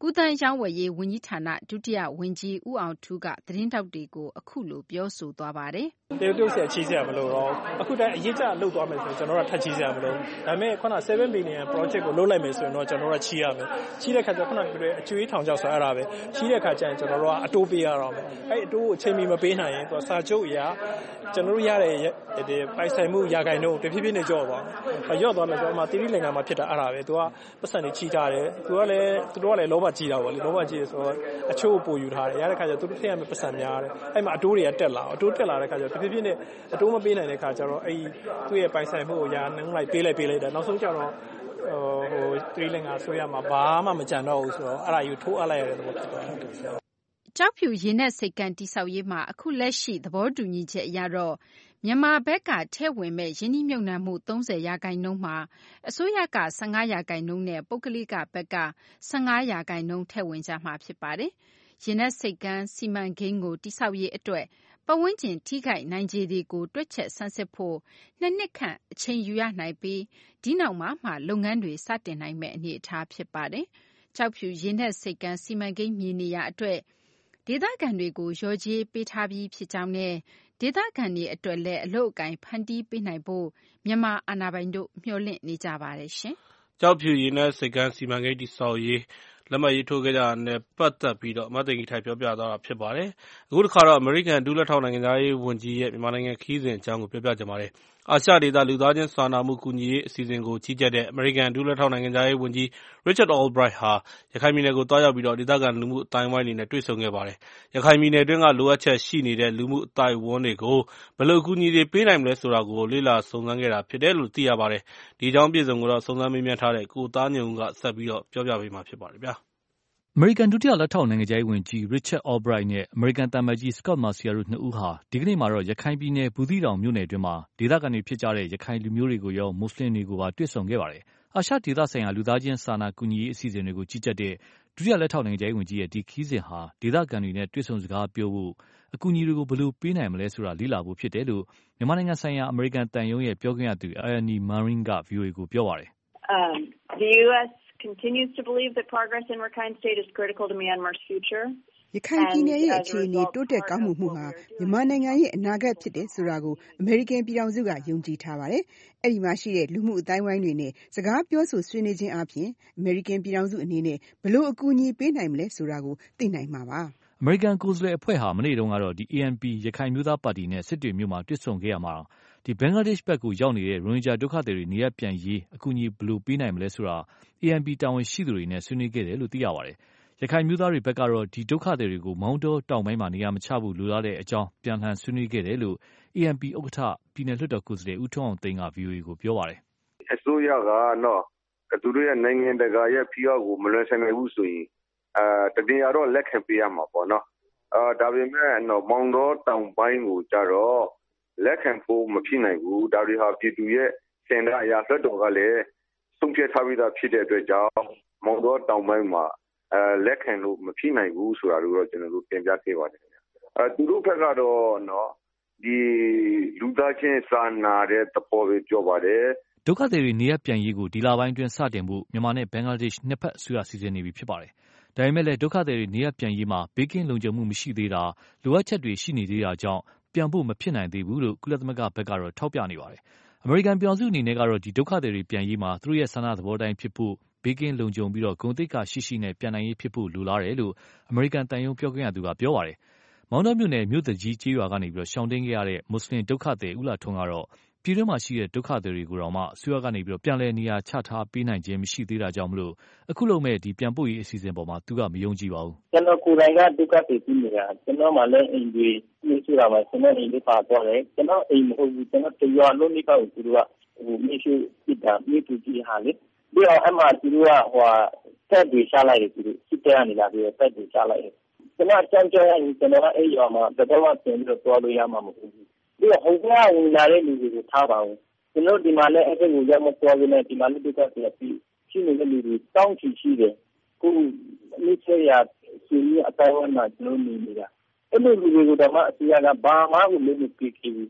ကူးသန်းရောင်းဝယ်ရေးဝန်ကြီးဌာနဒုတိယဝန်ကြီးဦးအောင်ထူးကသတင်းထောက်တွေကိုအခုလိုပြောဆိုသွားပါတယ်။တရုတ်တုပ်ဆက်ချီးစရာမလိုတော့အခုတိုင်းအရေးကြလှုပ်သွားမယ်ဆိုရင်ကျွန်တော်တို့ထပ်ချီးစရာမလိုဒါပေမဲ့ခုနseven billion project ကိုလုပ်လိုက်မယ်ဆိုရင်တော့ကျွန်တော်တို့ချီးရမယ်ချီးတဲ့ခါကျခုနပြောတဲ့အကျွေးထောင်ချောက်ဆိုအဲ့ဒါပဲချီးတဲ့ခါကျရင်ကျွန်တော်တို့ကအတိုးပေးရတော့မယ်အဲ့အတိုးကိုအချိန်မီမပေးနိုင်ရင်သူကစာချုပ်အရာကျွန်တော်တို့ရတဲ့ဒီပိုင်ဆိုင်မှုရာခိုင်နှုန်းတဖြည်းဖြည်းနဲ့ကြော့သွားတယ်။ရော့သွားမယ်ဆိုတော့မှတိတိလင်္ကာမှာဖြစ်တာအဲ့ဒါပဲသူကပတ်စံတွေချီးထားတယ်သူကလည်းသူတို့ကလည်းလောဘကြီးတာပေါ့လေလောဘကြီးဆိုတော့အချို့ပို့ယူထားတယ်ရတဲ့ခါကျသူတို့ထည့်ရမယ်ပတ်စံများတယ်အဲ့မှာအတိုးတွေကတက်လာအတိုးတက်လာတဲ့ခါကျတဖြည်းဖြည်းနဲ့အတိုးမပေးနိုင်တဲ့ခါကျတော့အဲ့သူ့ရဲ့ပိုင်ဆိုင်မှုကိုရာနှုန်းလိုက်ပေးလိုက်ပေးလိုက်တယ်နောက်ဆုံးကျတော့ဟိုတိတိလင်္ကာဆိုရမှာဘာမှမကြံတော့ဘူးဆိုတော့အဲ့ဒါယူထိုးအပ်လိုက်ရတဲ့သဘောဖြစ်သွားတယ်ကျောက်ဖြူရေနက်စိတ်ကမ်းတိဆောက်ရေးမှာအခုလက်ရှိသဘောတူညီချက်အရတော့မြန်မာဘက်ကထည့်ဝင်မဲ့ရင်းနှီးမြှုပ်နှံမှုသုံးဆယ်ရာခိုင်နှုန်းမှာအစိုးရကဆယ့်ငါးရာခိုင်နှုန်းနဲ့ပုဂ္ဂလိကဘက်ကဆယ့်ငါးရာခိုင်နှုန်းထည့်ဝင်ကြမှာဖြစ်ပါတယ်။ရင်းနှက်စိတ်ကမ်းစီမံကိန်းကိုတိဆောက်ရေးအတွက်ပတ်ဝန်းကျင်ထိခိုက်နိုင်ခြေတွေကိုတွက်ချက်ဆန်းစစ်ဖို့နှစ်နှစ်ခန့်အချိန်ယူရနိုင်ပြီးဒီနောက်မှာမှလုပ်ငန်းတွေစတင်နိုင်မဲ့အနေအထားဖြစ်ပါတယ်။ကျောက်ဖြူရင်းနှက်စိတ်ကမ်းစီမံကိန်းမြေနေရာအတွက်ဒေသခံတွေကိုရော်ကြေးပေးထားပြီးဖြစ်ကြောင်းနဲ့ဒေသခံတွေအတွက်လည်းအလုပ်အကိုင်ဖန်တီးပေးနိုင်ဖို့မြန်မာအာဏာပိုင်တို့မျှော်လင့်နေကြပါတယ်ရှင်။ကျောက်ဖြူရေနက်စိတ်ကမ်းစီမံကိန်းတိဆောက်ရေးလက်မှတ်ရေးထိုးခဲ့ကြတာနဲ့ပတ်သက်ပြီးတော့မသိင်္ဂီထိုက်ပြောပြသွားတာဖြစ်ပါတယ်။အခုတစ်ခါတော့အမေရိကန်ဒုလက်ထောက်နိုင်ငံသားရေးဝန်ကြီးရဲ့မြန်မာနိုင်ငံခီးစဉ်အကြောင်းကိုပြောပြကြပါမယ်။အာရှဒေသလူသားချင်းစာနာမှုကူညီရေးအစီအစဉ်ကိုကြီးကြပ်တဲ့အမေရိကန်ဒုလက်ထောက်နိုင်ငံသားရေးဝန်ကြီး Richard Albright ဟာရခိုင်ပြည်နယ်ကိုတွားရောက်ပြီးတော့ဒေသခံလူမှုအတိုင်းအဝိုင်းတွေနဲ့တွေ့ဆုံခဲ့ပါတယ်။ရခိုင်ပြည်နယ်တွင်းကလိုအပ်ချက်ရှိနေတဲ့လူမှုအတိုင်းအဝန်းတွေကိုဘယ်လိုအကူအညီတွေပေးနိုင်မလဲဆိုတာကိုလေ့လာစုံစမ်းခဲ့တာဖြစ်တယ်လို့သိရပါတယ်။ဒီအကြောင်းပြည်စုံကိုတော့စုံစမ်းမေးမြန်းထားတဲ့ကိုသားညုံကဆက်ပြီးတော့ပြောပြပေးမှာဖြစ်ပါတယ်ဗျာ။အမေရိကန်ဒုတိယလက်ထောက်နိုင်ငံခြားရေးဝန်ကြီး Richard Albright နဲ့အမေရိကန်သံအမတ်ကြီး Scott Marciel တို့နှစ်ဦးဟာဒီကနေ့မှာတော့ရခိုင်ပြည်နယ်ဘူးသီးတောင်မြို့နယ်အတွင်းမှာဒေသခံတွေဖြစ်ကြတဲ့ရခိုင်လူမျိုးတွေကိုရောမွတ်စလင်တွေကိုပါတွေ့ဆုံခဲ့ပါတယ်။အာရှဒေသဆိုင်ရာလူသားချင်းစာနာကူညီရေးအစီအစဉ်တွေကိုကြီးကြပ်တဲ့ဒုတိယလက်ထောက်နိုင်ငံခြားရေးဝန်ကြီးရဲ့ဒီခီးစဉ်ဟာဒေသခံတွေနဲ့တွေ့ဆုံစကားပြောဖို့အကူအညီတွေကိုဘယ်လိုပေးနိုင်မလဲဆိုတာလေ့လာဖို့ဖြစ်တယ်လို့မြန်မာနိုင်ငံဆိုင်ရာအမေရိကန်တန်ယုံရဲ့ပြောခွင့်ရသူ Aryani Manring က ဗွီအိုအေကိုပြောပါတယ်။ The U S continues to believe that progress in Rakhine State is critical to Myanmar's future. ရခိုင်ပြည်နယ်ရဲ့အခြေအနေတိုးတက်ကောင်းမွန်မှုဟာမြန်မာနိုင်ငံရဲ့အနာဂတ်ဖြစ်တယ်ဆိုတာကိုအမေရိကန်ပြည်ထောင်စုကယုံကြည်ထားပါတယ်။အဲဒီမှာရှိတဲ့လူမှုအတိုင်းဝိုင်းတွေနဲ့စကားပြောဆိုဆွေးနွေးခြင်းအပြင်အမေရိကန်ပြည်ထောင်စုအနေနဲ့ဘယ်လိုအကူအညီပေးနိုင်မလဲဆိုတာကိုသိနိုင်မှာပါ။အမေရိကန်ကိုယ်စားလှယ်အဖွဲ့ဟာမနေ့တုန်းကတော့ဒီ A N P ရခိုင်မျိုးသားပါတီနဲ့စစ်တွေမြို့မှာတွေ့ဆုံခဲ့ရမှာဒီဘင်္ဂလားဒေ့ရှ်ဘက်ကိုရောက်နေတဲ့ရိုဟင်ဂျာဒုက္ခသည်တွေနေရပ်ပြန်ရေးအကူအညီဘယ်လိုပေးနိုင်မလဲဆိုတာ A N P တာဝန်ရှိသူတွေနဲ့ဆွေးနွေးခဲ့တယ်လို့သိရပါတယ်။ရခိုင်မျိုးသားတွေဘက်ကတော့ဒီဒုက္ခသည်တွေကိုမောင်းတောတောင်ပိုင်းမှာနေရာမချဖို့လိုလားတဲ့အကြောင်းပြန်လှန်ဆွေးနွေးခဲ့တယ်လို့ A N P ဥက္ကဋ္ဌပြည်နယ်လွှတ်တော်ကိုယ်စားလှယ်ဦးထွန်းအောင်သိန်းက ဗွီအိုအေကိုပြောပါတယ်။အစိုးရကတော့သူတို့ရဲ့နိုင်ငံတကာရဲ့ဖိအားကိုမလွန်ဆန်နိုင်ဘူးဆိုရင်အဲတကယ်တော့လက်ခံပေးရမှာပေါ့နော်။အဲဒါပေမဲ့တော့မောင်းတောတောင်ပိုင်းကိုကြတော့လက်ခံဖို့မဖြစ်နိုင်ဘူးဒါတွေဟာပြည်သူရဲ့စင်တာအရာလွှတ်တော်ကလည်းဆုံးဖြတ်ထားပြီးသားဖြစ်တဲ့အတွက်ကြောင့်မောင်တော်တောင်ပိုင်းမှာအဲလက်ခံလို့မဖြစ်နိုင်ဘူးဆိုတာကိုတော့ကျွန်တော်တို့တင်ပြခဲ့ပါတယ်အဲသူတို့ဘက်ကတော့နော်ဒီလူသားချင်းစာနာတဲ့သဘောပဲပြောပါတယ်ဒုက္ခသည်တွေနေရပ်ပြန်ရေးကိုဒီလပိုင်းတွင်စတင်ဖို့မြန်မာနဲ့ဘင်္ဂလားဒေ့ရှ်နှစ်ဖက်အစိုးရစီစဉ်နေပြီဖြစ်ပါတယ်ဒါပေမဲ့လည်းဒုက္ခသည်တွေနေရပ်ပြန်ရေးမှာဘေးကင်းလုံခြုံမှုမရှိသေးတာလိုအပ်ချက်တွေရှိနေသေးတာကြောင့်ပြန်ဖို့မဖြစ်နိုင်သေးဘူးလို့ကုလသမဂ္ဂဘက်ကတော့ထောက်ပြနေပါတယ်။အမေရိကန်ပြည်ထောင်စုအနေနဲ့ကတော့ဒီဒုက္ခသည်တွေပြန်ရေးမှာသူတို့ရဲ့ဆန္ဒသဘောတိုင်းဖြစ်ဖို့ဘေးကင်းလုံခြုံပြီးတော့ဂုဏ်သိက္ခာရှိရှိနဲ့ပြန်နိုင်ရေးဖြစ်ဖို့လိုလားတယ်လို့အမေရိကန်တန်ယုံပြောခွင့်ရသူကပြောပါတယ်။မောင်တော်မြို့နယ်မြို့တကြီးကျေးရွာကနေပြီးတော့ရှောင်တင်းခဲ့ရတဲ့မွတ်စလင်ဒုက္ခသည်ဦးလာထွန်းကတော့ပြည်တွင်းမှာရှိတဲ့ဒုက္ခသည်တွေကိုတော့မှအစိုးရကနေပြီးတော့ပြန်လည်နေရာချထားပေးနိုင်ခြင်းမရှိသေးတာကြောင့်မလို့အခုလုံးမဲ့ဒီပြန်ပို့ရေးအစီအစဉ်ပေါ်မှာသူကမယုံကြည်ပါဘူး။ကျွန်တော်ကိုယ်တိုင်ကဒုက္ခသည်ပြည်နေတာကျွန်တော်မှလည်းအိမ်တွေပြည်ဆိုတာမှာကျွန်တော်အိမ်လေးပါသွားတယ်ကျွန်တော်အိမ်မဟုတ်ဘူးကျွန်တော်တရွာလုံးလေးပါကိုသူတို့ကဟိုမရှိပြတာမြေတူကြီးဟာလေပြီးတော့အမှသူတို့ကဟိုတက်တွေရှားလိုက်တယ်သူတို့စစ်တဲကနေလာပြီးတက်တွေရှားလိုက်တယ်ကျွန်တော်အကြမ်းကြမ်းရင်ကျွန်တော်အဲ့ရွာမှာတော့ပြန်ပြီးတော့တွားလို့ရမှာမဟုတ်ဘူးဒီဟိုကဝင်လာတဲ့လူတွေကိုထားပါဦးကျွန်တော်ဒီမှာလည်းအဲ့ဒါကိုရမသွားဘဲနဲ့ဒီမှာလည်းဒုက္ခသည်ပြည်ရှိနေတဲ့လူတွေတောင်းချီရှိတယ်ခုမိစေရစီအတိုင်းဝန်းမှာကျွန်တော်နေနေတာအဲ့လိုလူတွေကိုတော့မှအစီအကဘာမှမလုပ်ပြီးခဲ့ဘူး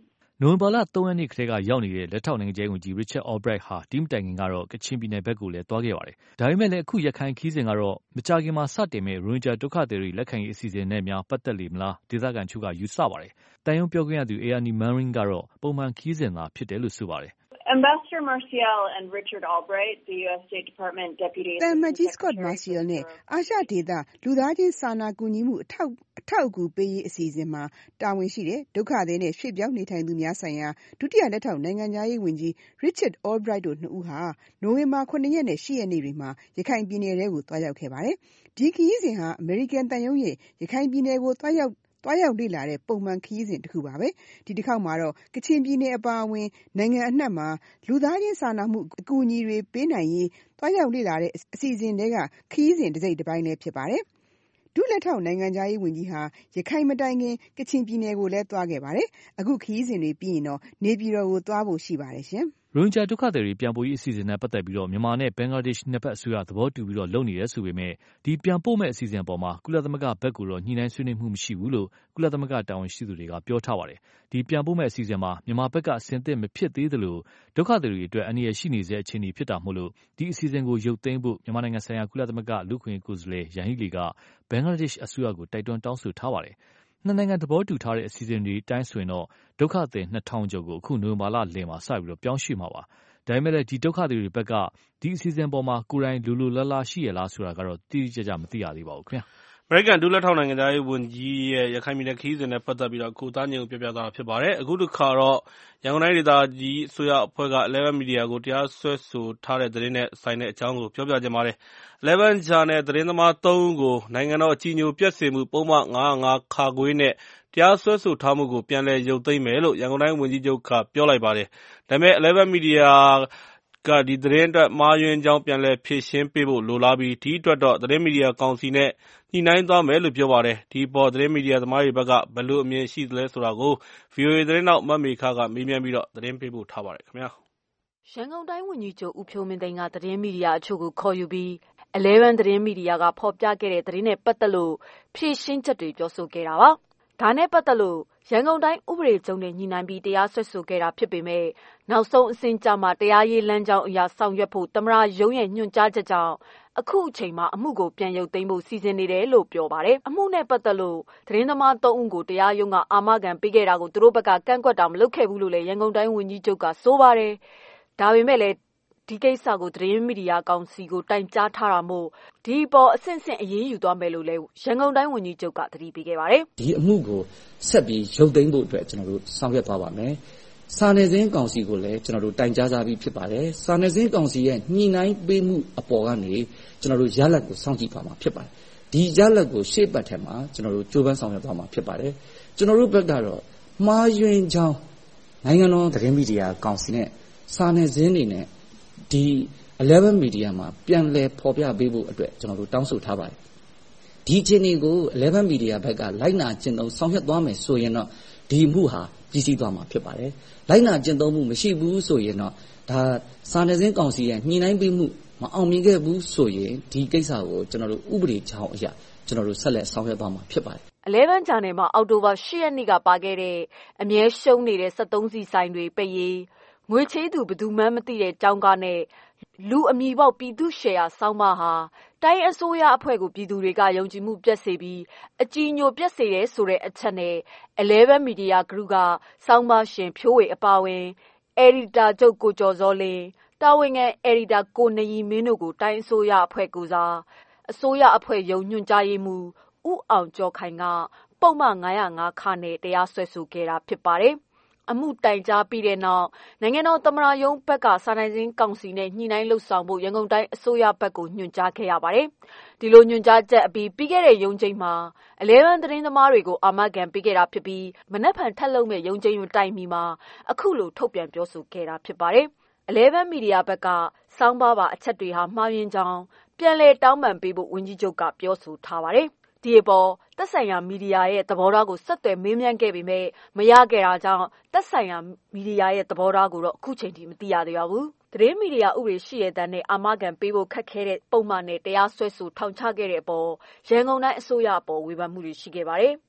နိုဝင်ဘာလသုံးရက်နေ့ကတည်းကရောက်နေတဲ့လက်ထောက်နိုင်ငံခြားရေးဝန်ကြီး Richard Albright ဟာဒီမတိုင်ခင်ကတော့ကချင်ပြည်နယ်ဘက်ကိုလည်းသွားခဲ့ပါတယ်။ဒါပေမဲ့လည်းအခုရခိုင်ခီးစဉ်ကတော့မကြာခင်မှာစတင်မဲ့ရိုဟင်ဂျာဒုက္ခသည်တွေလက်ခံရေးအစီအစဉ်နဲ့များပတ်သက်လေမလားဒေသခံချို့ကယူဆပါတယ်။တန်ယုံပြောခွင့်ရသူ Ernie Manring ကတော့ပုံမှန်ခီးစဉ်သာဖြစ်တယ်လို့ဆိုပါတယ် Ambassador Marcial and Richard Albright, the U S State Department Deputy Assistant Secretary Scott Marcial နဲ့အာရှဒေသလူသားချင်းစာနာကူညီမှုအထောက်အထောက်အကူပေးရေးအစီအစဉ်မှာတာဝန်ရှိတဲ့ဒုက္ခသည်နဲ့ရွှေ့ပြောင်းနေထိုင်သူများဆိုင်ရာဒုတိယလက်ထောက်နိုင်ငံသားရေးဝန်ကြီး Richard Albright တို့နှစ်ဦးဟာနိုဝင်ဘာခုနှစ်ရက်နဲ့ရှစ်ရက်နေ့တွေမှာရခိုင်ပြည်နယ်ထဲကိုသွားရောက်ခဲ့ပါတယ်။ဒီခရီးစဉ်ဟာအမေရိကန်တန်ယုံရဲ့ရခိုင်ပြည်နယ်ကိုသွားရောက်တွားရောက်လေ့လာတဲ့ပုံမှန်ခရီးစဉ်တစ်ခုပါပဲဒီတစ်ခေါက်မှာတော့ကချင်ပြည်နယ်အပါအဝင်နိုင်ငံအနှံ့မှာလူသားချင်းစာနာမှုအကူအညီတွေပေးနိုင်ရေးတွားရောက်လေ့လာတဲ့အစီအစဉ်တွေကခရီးစဉ်တစ်စိတ်တစ်ပိုင်းလည်းဖြစ်ပါတယ်ဒုလက်ထောက်နိုင်ငံသားရေးဝန်ကြီးဟာရခိုင်မတိုင်ခင်ကချင်ပြည်နယ်ကိုလည်းသွားခဲ့ပါတယ်အခုခရီးစဉ်တွေပြီးရင်တော့နေပြည်တော်ကိုသွားဖို့ရှိပါတယ်ရှင်ရိုဟင်ဂျာဒုက္ခသည်တွေပြန်ပို့ရေးအစီအစဉ်နဲ့ပတ်သက်ပြီးတော့မြန်မာနဲ့ဘင်္ဂလားဒေ့ရှ်နှစ်ဖက်အစိုးရသဘောတူပြီးတော့လုပ်နေတယ်ဆိုပေမဲ့ဒီပြန်ပို့မဲ့အစီအစဉ်အပေါ်မှာကုလသမဂ္ဂဘက်ကတော့ညှိနှိုင်းဆွေးနွေးမှုမရှိဘူးလို့ကုလသမဂ္ဂတာဝန်ရှိသူတွေကပြောထားပါတယ်။ဒီပြန်ပို့မဲ့အစီအစဉ်မှာမြန်မာဘက်ကအဆင်သင့်မဖြစ်သေးသလိုဒုက္ခသည်တွေအတွက်အန္တရာယ်ရှိနေစေအခြေအနေဖြစ်တာမို့လို့ဒီအစီအစဉ်ကိုရုပ်သိမ်းဖို့မြန်မာနိုင်ငံဆိုင်ရာကုလသမဂ္ဂလူ့အခွင့်အရေးကိုယ်စားလှယ်ယန်ဟီလီကဘင်္ဂလားဒေ့ရှ်အစိုးရကိုတိုက်တွန်းတောင်းဆိုထားပါတယ်။နှစ်နိုင်ငံသဘောတူထားတဲ့အစီအစဉ်တွေအတိုင်းဆိုရင်တော့ဒုက္ခသည်နှစ်ထောင်ကျော်ကိုအခုနိုဝင်ဘာလလယ်မှာစပြီးတော့ပြောင်းရွှေ့မှာပါ။ဒါပေမဲ့လည်းဒီဒုက္ခသည်တွေဘက်ကဒီအစီအစဉ်ပေါ်မှာကိုယ်တိုင်လူလူလားလားရှိရလားဆိုတာကတော့တိတိကျကျမသိရသေးပါဘူးခင်ဗျာအမေရိကန်ဒုလက်ထောက်နိုင်ငံသားရေးဝန်ကြီးရဲ့ရခိုင်ပြည်နယ်ခရီးစဉ်နဲ့ပတ်သက်ပြီးတော့ကိုသားညိုပြပြသွားတာဖြစ်ပါတယ်အခုတစ်ခါတော့ရန်ကုန်တိုင်းဒေသကြီးအစိုးရအဖွဲ့ကelevenမီဒီယာကိုတရားစွဲဆိုထားတဲ့သတင်းနဲ့ဆိုင်တဲ့အကြောင်းကိုပြောပြခြင်းပါတယ်eleven Channelသတင်းသမားသုံးဦးကိုနိုင်ငံတော်အကြီးအကျယ်ပြည့်စုံမှုပုံမှန်၅၀၅ခါခွေနဲ့တရားစွဲဆိုထားမှုကိုပြန်လည်ရုပ်သိမ်းမယ်လို့ရန်ကုန်တိုင်းဝန်ကြီးချုပ်ကပြောလိုက်ပါတယ်ဒါပေမဲ့elevenမီဒီယာကဒီသတင်းအတွက်မှားယွင်းကြောင်းပြန်လည်ဖြေရှင်းပေးဖို့လိုလားပြီးဒီအတွက်တော့သတင်းမီဒီယာကောင်စီနဲ့ညှိနှိုင်းသွားမယ်လို့ပြောပါတယ်ဒီပေါ်သတင်းမီဒီယာသမားတွေဘက်ကဘယ်လိုအမြင်ရှိသလဲဆိုတာကို ဗွီအိုအေ သတင်းထောက်မမေခကမေးမြန်းပြီးတော့သတင်းပေးပို့ထားပါတယ်ခင်ဗျာရန်ကုန်တိုင်းဝန်ကြီးချုပ်ဦးဖြိုးမင်းသိန်းကသတင်းမီဒီယာအချို့ကိုခေါ်ယူပြီးelevenသတင်းမီဒီယာကဖော်ပြခဲ့တဲ့သတင်းနဲ့ပတ်သက်လို့ဖြေရှင်းချက်တွေပြောဆိုခဲ့တာပါဒါနဲ့ပတ်သက်လို့ရန်ကုန်တိုင်းဥပဒေချုပ်နဲ့ညှိနှိုင်းပြီးတရားစွဲဆိုခဲ့တာဖြစ်ပေမဲ့နောက်ဆုံးအဆင့်ကြမှာတရားရေးလမ်းကြောင်းအရာဆောင်ရွက်ဖို့သမ္မတရုံးရဲ့ညွှန်ကြားချက်ကြောင့်အခုအချိန်မှာအမှုကိုပြန်ရုပ်သိမ်းဖို့စီစဉ်နေတယ်လို့ပြောပါတယ်။အမှုနဲ့ပတ်သက်လို့သတင်းသမားသုံးဦးကိုတရားရုံးကအာမခံပေးခဲ့တာကိုသူတို့ဘက်ကကန့်ကွက်တာမလုပ်ခဲ့ဘူးလို့လည်းရန်ကုန်တိုင်းဝန်ကြီးချုပ်ကဆိုပါတယ်။ဒါပေမဲ့လည်းဒီကိစ္စကိုသတင်းမီဒီယာကောင်စီကိုတိုင်ကြားထားတာမို့ဒီပေါ်အဆင့်ဆင့်အရေးယူသွားမယ်လို့လည်းရန်ကုန်တိုင်းဝန်ကြီးချုပ်ကသတိပေးခဲ့ပါတယ်။ဒီအမှုကိုဆက်ပြီးရုပ်သိမ်းဖို့အတွက်ကျွန်တော်တို့ဆောင်ရွက်သွားပါမယ်။စာနယ်ဇင်းကောင်စီကိုလည်းကျွန်တော်တို့တိုင်ကြားစားပြီးဖြစ်ပါတယ်။စာနယ်ဇင်းကောင်စီရဲ့ညှိနှိုင်းပေးမှုအပေါ်ကနေကျွန်တော်တို့ရလဒ်ကိုစောင့်ကြည့်သွားမှာဖြစ်ပါတယ်။ဒီရလဒ်ကိုရှေ့ပတ်ထဲမှာကျွန်တော်တို့ကြိုးပမ်းဆောင်ရွက်သွားမှာဖြစ်ပါတယ်။ကျွန်တော်တို့ဘက်ကတော့မှားယွင်းကြောင်းနိုင်ငံတော်သတင်းမီဒီယာကောင်စီနဲ့စာနယ်ဇင်းတွေနဲ့ဒီelevenမီဒီယာမှာပြန်လည်ဖော်ပြပေးဖို့အတွက်ကျွန်တော်တို့တောင်းဆိုထားပါတယ်ဒီအခြေအနေကိုelevenမီဒီယာဘက်ကလိုက်နာကျင့်သုံးဆောင်ရွက်သွားမယ်ဆိုရင်တော့ဒီမှုဟာပြည်စည်းသွားမှာဖြစ်ပါတယ်လိုက်နာကျင့်သုံးမှုမရှိဘူးဆိုရင်တော့ဒါစာနယ်ဇင်းကောင်စီရဲ့ညှိနှိုင်းပေးမှုမအောင်မြင်ခဲ့ဘူးဆိုရင်ဒီကိစ္စကိုကျွန်တော်တို့ဥပဒေချောင်းအရာကျွန်တော်တို့ဆက်လက်ဆောင်ရွက်သွားမှာဖြစ်ပါတယ် eleven Channel မှာအောက်တိုဘာ၈ရက်နေ့ကပါခဲ့တဲ့အမြဲရှုံးနေတဲ့sevenစီဆိုင်တွေပိတ်ရေးငွေချေးသူဘယ်သူမှမသိတဲ့ကြောင်းကားနဲ့လူအမည်ပေါက်ပြည်သူရှယ်ယာဆောင်းပါးဟာတိုင်းအစိုးရအဖွဲ့ကိုပြည်သူတွေကယုံကြည်မှုပျက်စေပြီးအကြည်ညိုပျက်စေတယ်ဆိုတဲ့အချက်နဲ့eleven Media Group ကဆောင်းပါးရှင်ဖြိုးဝေအပါဝင်အယ်ဒီတာချုပ်ကိုကျော်စောလင်းတာဝန်ခံအယ်ဒီတာကိုနရီမင်းတို့ကိုတိုင်းအစိုးရအဖွဲ့ကိုစားအစိုးရအဖွဲ့ယုံညွှန်ကြားရေးမှူးဦးအောင်ကျော်ခိုင်ကပုံမှန်၅၀၅ခနဲ့တရားစွဲဆိုခဲ့တာဖြစ်ပါတယ်အမှုတိုင်ကြားပြီးတဲ့နောက်နိုင်ငံတော်သမ္မတရုံးဘက်ကစာနယ်ဇင်းကောင်စီနဲ့ညှိနှိုင်းလှုပ်ဆောင်ဖို့ရန်ကုန်တိုင်းအစိုးရဘက်ကိုညွှန်ကြားခဲ့ရပါတယ်။ဒီလိုညွှန်ကြားချက်အပြီးပြီးခဲ့တဲ့ရုံးချိန်မှာelevenသတင်းသမားတွေကိုအာမခံပေးခဲ့တာဖြစ်ပြီးမနက်ဖြန်ထပ်လုပ်မဲ့ရုံးချိန်တိုင်မီမှာအခုလိုထုတ်ပြန်ပြောဆိုခဲ့တာဖြစ်ပါတယ်။ elevenမီဒီယာဘက်ကစောင်းပါပါအချက်တွေဟာမှားယွင်းကြောင်းပြန်လည်တောင်းပန်ပေးဖို့ဝန်ကြီးချုပ်ကပြောဆိုထားပါတယ်။ဒီအပေါ်သက်ဆိုင်ရာမီဒီယာရဲ့သဘောထားကိုဆက်သွယ်မေးမြန်းခဲ့ပေမဲ့မရခဲ့တာကြောင့်သက်ဆိုင်ရာမီဒီယာရဲ့သဘောထားကိုတော့အခုချိန်ထိမသိရသေးပါဘူး။သတင်းမီဒီယာဥပဒေရှိတဲ့တန်းနဲ့အာမခံပေးဖို့ခက်ခဲတဲ့ပုံမှန်နဲ့တရားစွဲဆိုထောင်ချခဲ့တဲ့အပေါ်ရန်ကုန်တိုင်းအစိုးရအပေါ်ဝေဖန်မှုတွေရှိခဲ့ပါတယ်။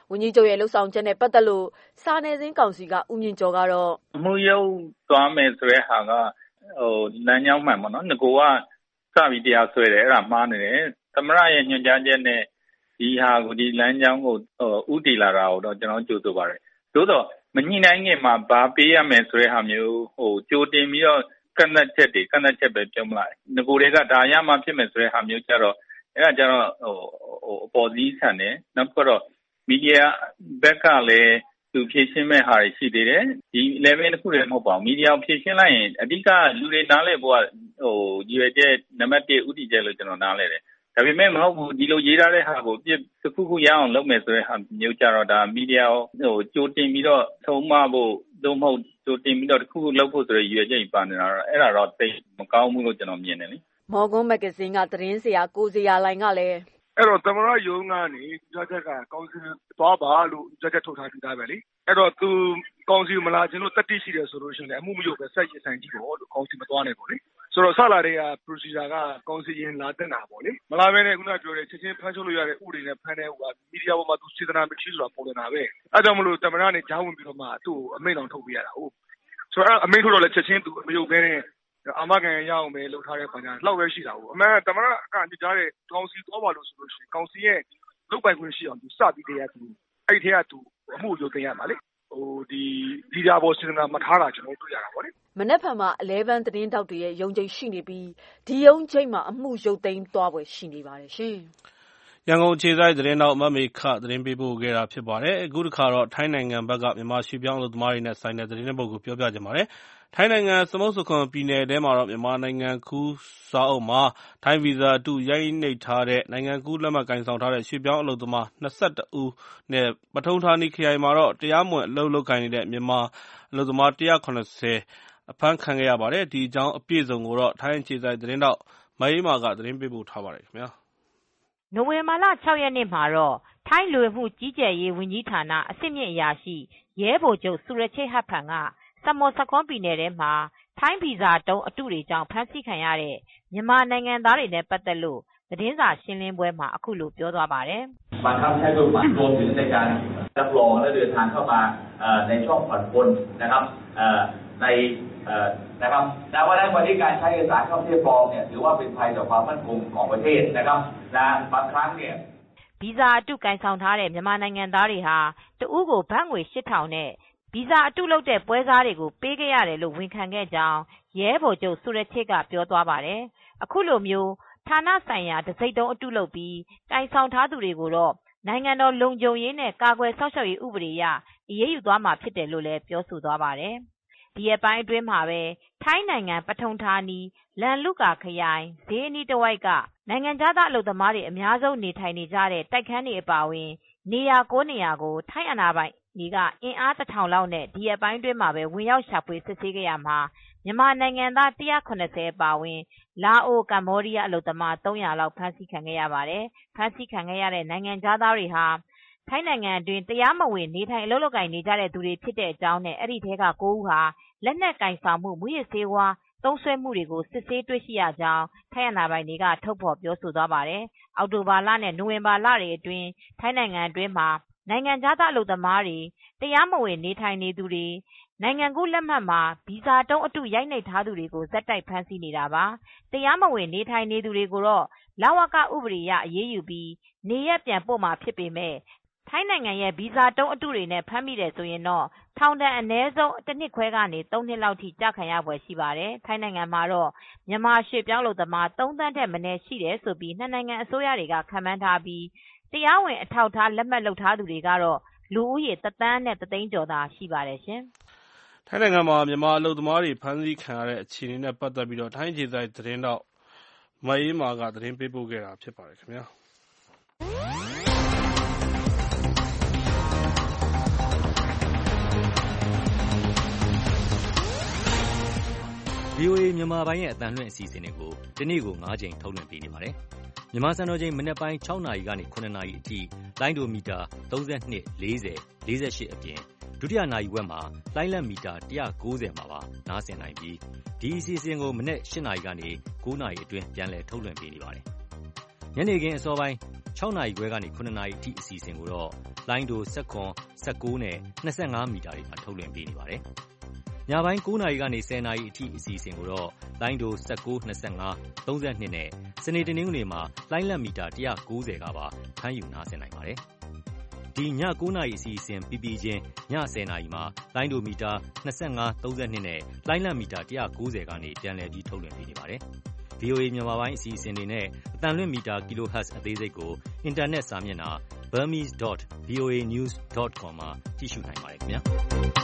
ဝန်ကြီးချုပ်ရဲ့လှုပ်ဆောင်ချက်နဲ့ပတ်သက်လို့စာနယ်ဇင်းကောင်စီကဦးမြင့်ကျော်ကတော့အမှုရုပ်သွားမယ်ဆိုတဲ့ဟာကဟိုလမ်းကြောင်းမှန်ပေါ့နော်ငကိုကစပြီးတရားဆွဲတယ်အဲ့ဒါမှားနေတယ်သမရရဲ့ညွှန်ကြားချက်နဲ့ဒီဟာကိုဒီလမ်းကြောင်းကိုဟိုဥတီလာတာကိုတော့ကျွန်တော်ကြိုဆိုပါတယ်သို့တော့မညှိနှိုင်းခင်မှာဘာပေးရမယ်ဆိုတဲ့ဟာမျိုးဟိုကြိုတင်ပြီးတော့ကန့်သတ်ချက်တွေကန့်သတ်ချက်ပဲပြောမလားငကိုတွေကဒါရမှဖြစ်မယ်ဆိုတဲ့ဟာမျိုးကြတော့အဲ့ဒါကြတော့ဟိုဟိုအပေါ်စီးဆန်တယ်နောက်တော့မီဒီယာဘက်ကလည်းသူဖြည့်ရှင်းမဲ့ဟာရှိသေးတယ်ဒီ level တစ်ခုလည်းမဟုတ်ပါဘူးမီဒီယာဖြည့်ရှင်းလိုက်ရင်အဓိကလူတွေနားလည်ဖို့ကဟိုဒီရွယ်ချက်နံပါတ်တစ်ဥတီချက်လို့ကျွန်တော်နားလည်တယ်ဒါပေမဲ့မဟုတ်ဘူးဒီလိုရေးထားတဲ့ဟာကိုပြတစ်ခုခုရအောင်လုပ်မယ်ဆိုတဲ့ဟာမျိုးကြတော့ဒါမီဒီယာဟိုကြိုတင်ပြီးတော့သုံးမဖို့သို့မဟုတ်ကြိုတင်ပြီးတော့တစ်ခုခုလုပ်ဖို့ဆိုတဲ့ရွယ်ချက်ပါနေတာတော့အဲ့ဒါတော့သိမကောင်းဘူးလို့ကျွန်တော်မြင်တယ်လေမော်ကွန်မဂ္ဂဇင်းကသတင်းဆရာကိုစရာလိုင်ကလည်းအဲ့တော့သမရယုံကနေကြက်ချက်ကကောင်းစီသွားပါလို့ကြက်ချက်ထုတ်ထားပြီးသားပဲလေအဲ့တော့သူကောင်းစီမလာခြင်းလို့တက်တိရှိတယ်ဆိုလို့ရှိရင်အမှုမရုပ်ပဲဆက်ရဆိုင်ကြည့်ပေါ့လို့ကောင်းစီမသွားနဲ့ပေါ့လေဆိုတော့ဆလာတွေက procedure ကကောင်းစီရင်လာတဲ့နာပေါ့လေမလာဘဲနဲ့ခုနပြောတဲ့ချက်ချင်းဖမ်းချုပ်လို့ရတဲ့ဥပဒေနဲ့ဖမ်းတဲ့ဟိုကမီဒီယာပေါ်မှာသူစေတနာမရှိဆိုတာပေါ်နေတာပဲအဲ့ကြောင့်မလို့သမရနဲ့ဂျားဝင်ပြီးတော့မှသူ့အမိန့်တော်ထုတ်ပေးရတာဟုတ်ဆိုတော့အမိန့်ထုတ်တော့လည်းချက်ချင်းသူမရုပ်ပဲနဲ့အာမခံရအောင်ပဲလှုပ်ထားတဲ့ပညာလောက်ပဲရှိတာဟုတ်အမှန်သမရအကညကြားတဲ့ကောင်းစီသွားပါလို့ဆိုလို့ရှိရင်ကောင်းစီရဲ့လုပ်ပိုင်ခွင့်ရှိအောင်သူစပြီးတရားသူအဲ့ဒီထဲကသူအမှုရုပ်သိမ်းရမှာလေဟိုဒီဒီကြပေါ်စင်နာမထားတာကျွန်တော်တွေ့ရတာဗောလေမနက်ဖြန်မှာelevenသတင်းတောက်တွေရဲ့ယုံကြည်ရှိနေပြီးဒီယုံကြည်မှာအမှုရုပ်သိမ်းသွားပွဲရှိနေပါတယ်ရှင်ရန်ကုန်ခြေဆိုင်သတင်းတော့မမေခသတင်းပေးပို့ခဲ့တာဖြစ်ပါတယ်အခုတစ်ခါတော့ထိုင်းနိုင်ငံဘက်ကမြန်မာရွှေပြောင်းအလုပ်သမားတွေနဲ့ဆိုင်တဲ့သတင်းတွေပုဂ္ဂိုလ်ပြောပြကြပါမယ်ထိုင်းနိုင်ငံစမုတ်စခွန်ပြည်နယ်ထဲမှာတော့မြန်မာနိုင်ငံကူးစာအုပ်မှာထိုင်းဗီဇာအတူရိုက်နှိပ်ထားတဲ့နိုင်ငံကူးလက်မှတ်ကင်ဆောင်ထားတဲ့ရွှေပြောင်းအလုပ်သမား၂၁ဦးနဲ့ပထုံဌာနီခရိုင်မှာတော့တရားမဝင်အလုပ်လုပ်ကိုင်နေတဲ့မြန်မာအလုပ်သမား၁၇၀အဖမ်းခံခဲ့ရပါတယ်ဒီအကြောင်းအပြည့်စုံကိုတော့ထိုင်းခြေဆိုင်သတင်းတော့မအေးမာကသတင်းပေးပို့ထားပါတယ်ခင်ဗျာနိုဝင်ဘာလ၆ရက်နေ့မှာတော့ထိုင်းလူဝင်မှုကြီးကြပ်ရေးဝန်ကြီးဌာနအဆင့်မြင့်အရာရှိရဲဗိုလ်ချုပ်ဆူရချေဟတ်ဖန်ကစမောစခွန်ပြည်နယ်ထဲမှာထိုင်းဗီဇာတုံးအတုတွေကြောင့်ဖမ်းဆီးခံရတဲ့မြန်မာနိုင်ငံသားတွေနဲ့ပတ်သက်လို့သတင်းစာရှင်းလင်းပွဲမှာအခုလိုပြောသွားပါတယ်။บังคับใช้กฎหมายรวมถึงในการรับรองและเดินทางเข้ามาในช่องผ่อนปลนนะครับในนะครับแต่ว่าในวันที่การใช้เอกสารเข้าเทียบปลอมเนี่ยถือว่าเป็นภัยต่อความมั่นคงของประเทศนะครับและบางครั้งเนี่ยဗီဇာအတုကင်ဆောင်ထားတဲ့မြန်မာနိုင်ငံသားတွေဟာတဦးကိုဘတ်ငွေ၈ထောင်နဲ့ဗီဇာအတုလုပ်တဲ့ပွဲစားတွေကိုပေးခဲ့ရတယ်လို့ဝန်ခံခဲ့ကြောင်းရဲဗိုလ်ချုပ်ဆူရချေကပြောသွားပါတယ်။အခုလိုမျိုးဌာနဆိုင်ရာတစိမ့်တုံးအတုလုပ်ပြီးကင်ဆောင်ထားသူတွေကိုတော့နိုင်ငံတော်လုံခြုံရေးနဲ့ကာကွယ်စောင့်ရှောက်ရေးဥပဒေအရအရေးယူသွားမှာဖြစ်တယ်လို့လည်းပြောဆိုသွားပါတယ်။ဒီအပိုင်းအတွင်းမှာပဲထိုင်းနိုင်ငံပထုံဌာနီလန်လူကာခရိုင်ဈေးအနီးတစ်ဝိုက်ကနိုင်ငံခြားသားအလုပ်သမားတွေအများဆုံးနေထိုင်နေကြတဲ့တိုက်ခန်းတွေအပါအဝင်နေရာ၉နေရာကိုထိုင်းအာဏာပိုင်ဒီကအင်အားတစ်ထောင်လောက်နဲ့ဒီအပိုင်းတွင်းမှာပဲဝင်ရောက်ရှာဖွေစစ်ဆေးကြရမှာမြန်မာနိုင်ငံသား၁၇၀အပါအဝင်လာအိုကမ္ဘောဒီးယားအလုပ်သမား၃၀၀လောက်ဖမ်းဆီးခံခဲ့ရပါတယ်။ဖမ်းဆီးခံခဲ့ရတဲ့နိုင်ငံခြားသားတွေဟာထိုင်းနိုင်ငံအတွင်းတရားမဝင်နေထိုင်အလုပ်လုပ်ကိုင်နေကြတဲ့သူတွေဖြစ်တဲ့အကြောင်းနဲ့အဲ့ဒီထဲက၉ဦးဟာလက်နက်ကင်ဆောင်မှုမူရစ်ဆေးဝါးသုံးစွဲမှုတွေကိုစစ်ဆေးတွေ့ရှိရကြောင်းထိုင်းအာဏာပိုင်တွေကထုတ်ဖော်ပြောဆိုသွားပါတယ်။အောက်တိုဘာလနဲ့နိုဝင်ဘာလတွေအတွင်းထိုင်းနိုင်ငံအတွင်းမှာနိုင်ငံခြားသားအလုပ်သမားတွေတရားမဝင်နေထိုင်နေသူတွေနိုင်ငံကူးလက်မှတ်မှာဗီဇာတုံးအတုရိုက်နှိပ်ထားသူတွေကိုဇက်တိုက်ဖမ်းဆီးနေတာပါတရားမဝင်နေထိုင်နေသူတွေကိုတော့လဝကဥပဒေအရအရေးယူပြီးနေရက်ပြန်ပို့မှာဖြစ်ပေမဲ့ထိုင်းနိုင်ငံရဲ့ဗီဇာတုံးအတုတွေနဲ့ဖမ်းမိတယ်ဆိုရင်တော့ထောင်ဒဏ်အနည်းဆုံးတစ်နှစ်ခွဲကနေသုံးနှစ်လောက်ထိကြာခံရဖွယ်ရှိပါတယ်ထိုင်းနိုင်ငံမှာတော့မြန်မာရွှေပြောင်းအလုပ်သမားသုံးသန်းထက်မနည်းရှိတယ်ဆိုပြီးနှစ်နိုင်ငံအစိုးရတွေကခန့်မှန်းထားပြီးတရားဝင်အထောက်ထားလက်မှတ်လုပ်ထားသူတွေကတော့လူဦးရေတစ်သန်းနဲ့တစ်သိန်းကျော်သာရှိပါတယ်ရှင်။ထိုင်းနိုင်ငံမှာမြန်မာအလုပ်သမားတွေဖမ်းဆီးခံရတဲ့အခြေအနေနဲ့ပတ်သက်ပြီးတော့ထိုင်းခြေဆိုင်သတင်းတော့မအေးမာကသတင်းပေးပို့ခဲ့တာဖြစ်ပါတယ်ခင်ဗျာ။ဗွီအိုအေမြန်မာပိုင်းရဲ့အသံလွှင့်အစီအစဉ်တွေကိုဒီနေ့ကို၅ချိန်ထုတ်လွှင့်ပေးနေပါတယ်။မြန်မာစံတော်ချိန်မနက်ပိုင်း၆နာရီကနေ၇နာရီအထိလိုင်းဒိုမီတာ၃၂ ၄၀ ၄၈အပြင်ဒုတိယနာရီဝက်မှာလိုင်းလက်မီတာ၁၉၀မှာပါနားဆင်နိုင်ပြီးဒီအစီအစဉ်ကိုမနက်၈နာရီကနေ၉နာရီအတွင်းပြန်လည်ထုတ်လွှင့်ပေးနေပါတယ်။ညနေခင်းအစောပိုင်း၆နာရီခွဲကနေ၇နာရီအထိအစီအစဉ်ကိုတော့လိုင်းဒို၁၇ ၁၉နဲ့၂၅မီတာတွေမှာထုတ်လွှင့်ပေးနေပါတယ်။ညပိုင်း၉နာရီကနေ၁၀နာရီအထိအစီအစဉ်ကိုတော့လိုင်းဒို၁၉ ၂၅ ၃၂နဲ့စနေတနင်္ဂနွေမှာလိုင်းလတ်မီတာ၁၉၀ကပါဖမ်းယူနားဆင်နိုင်ပါတယ်။ဒီည၉နာရီအစီအစဉ်ပြီးပြီးချင်းည၁၀နာရီမှာလိုင်းဒိုမီတာ၂၅ ၃၂နဲ့လိုင်းလတ်မီတာ၁၉၀ကနေပြန်လည်ပြီးထုတ်လွှင့်ပေးနေပါတယ်။ဗွီအိုအေ မြန်မာပိုင်းအစီအစဉ်တွေနဲ့အသံလွှင့်မီတာ kilohertz အသေးစိတ်ကိုအင်တာနက်စာမျက်နှာ burmese dot voa news dot com မှာကြည့်ရှုနိုင်ပါတယ်ခင်ဗျာ။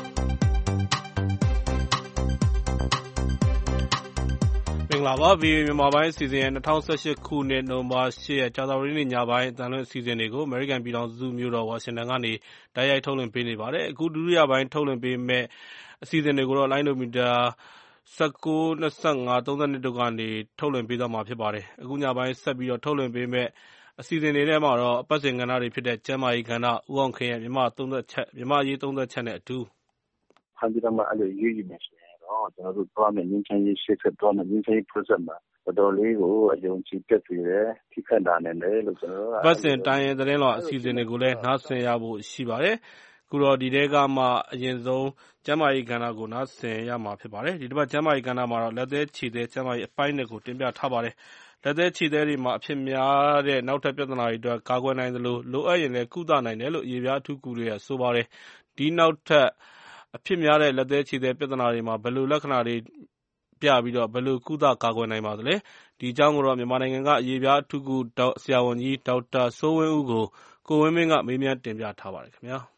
မင်္ဂလာပါ။ ဗွီအိုအေမြန်မာပိုင်းအစီအစဉ်ရဲ့၂၀၁၈ခုနှစ်နိုဝင်ဘာ၈ရက်ကြာသပတေးနေ့ညပိုင်းအသံလွှင့်အစီအစဉ်တွေကိုအမေရိကန်ပြည်ထောင်စုမြို့တော်ဝါရှင်တန်ကနေတိုက်ရိုက်ထုတ်လွှင့်ပေးနေပါတယ်။အခုဒုတိယပိုင်းထုတ်လွှင့်ပေးမယ့်အစီအစဉ်တွေကိုတော့လိုင်းဒိုမီတာ၁၉ ၂၅ ၃၂တို့ကနေထုတ်လွှင့်ပေးသွားမှာဖြစ်ပါတယ်။အခုညပိုင်းဆက်ပြီးတော့ထုတ်လွှင့်ပေးမယ့်အစီအစဉ်တွေထဲမှာတော့အပတ်စဉ်ကဏ္ဍတွေဖြစ်တဲ့ကျန်းမာရေးကဏ္ဍဦးအောင်ခင်ရဲ့မြန်မာသုံးသက်ချက်မြန်မာရေးသုံးသက်ချက်နဲ့အတူဖန်တီးတော့မှအဲ့လိုရေးယူမယ်ဆိုရင်တော့ကျွန်တော်တို့သွားမယ်ငင်းချင်ရေးရှေ့ဆက်သွားမယ်ငင်းချင်ရေး process မှာတော်တော်လေးကိုအယုံကြည်ပြတ်စေတယ်ထိခတ်တာနဲ့လည်းလို့ကျွန်တော်တို့အပတ်စဉ်တိုင်းရဲ့သတင်းတော်အစီအစဉ်တွေကိုလည်းနားဆင်ရဖို့ရှိပါတယ်။ခုတော့ဒီတဲကမှအရင်ဆုံးကျမ်းမာရေးကဏ္ဍကိုနားဆင်ရမှာဖြစ်ပါတယ်။ဒီတစ်ပတ်ကျမ်းမာရေးကဏ္ဍမှာတော့လက်သေးခြေသေးကျမ်းမာရေးအပိုင်းတွေကိုတင်ပြထားပါတယ်။လက်သေးခြေသေးတွေမှာအဖြစ်များတဲ့နောက်ထပ်ပြဿနာတွေအတွက်ကာကွယ်နိုင်သလိုလိုအပ်ရင်လည်းကုသနိုင်တယ်လို့ရေပြားအထူးကူတွေကဆိုပါတယ်။ဒီနောက်ထပ်အဖြစ်များတဲ့လက်သေးခြေသေးပြဿနာတွေမှာဘယ်လိုလက္ခဏာတွေပြပြီးတော့ဘယ်လိုကုသကာကွယ်နိုင်ပါသလဲ။ဒီအကြောင်းကိုတော့မြန်မာနိုင်ငံကရေပြားအထူးကူဆရာဝန်ကြီးဒေါက်တာစိုးဝင်းဦးကိုကိုဝင်းမင်းကမေးမြန်းတင်ပြထားပါတယ်ခင်ဗျာ။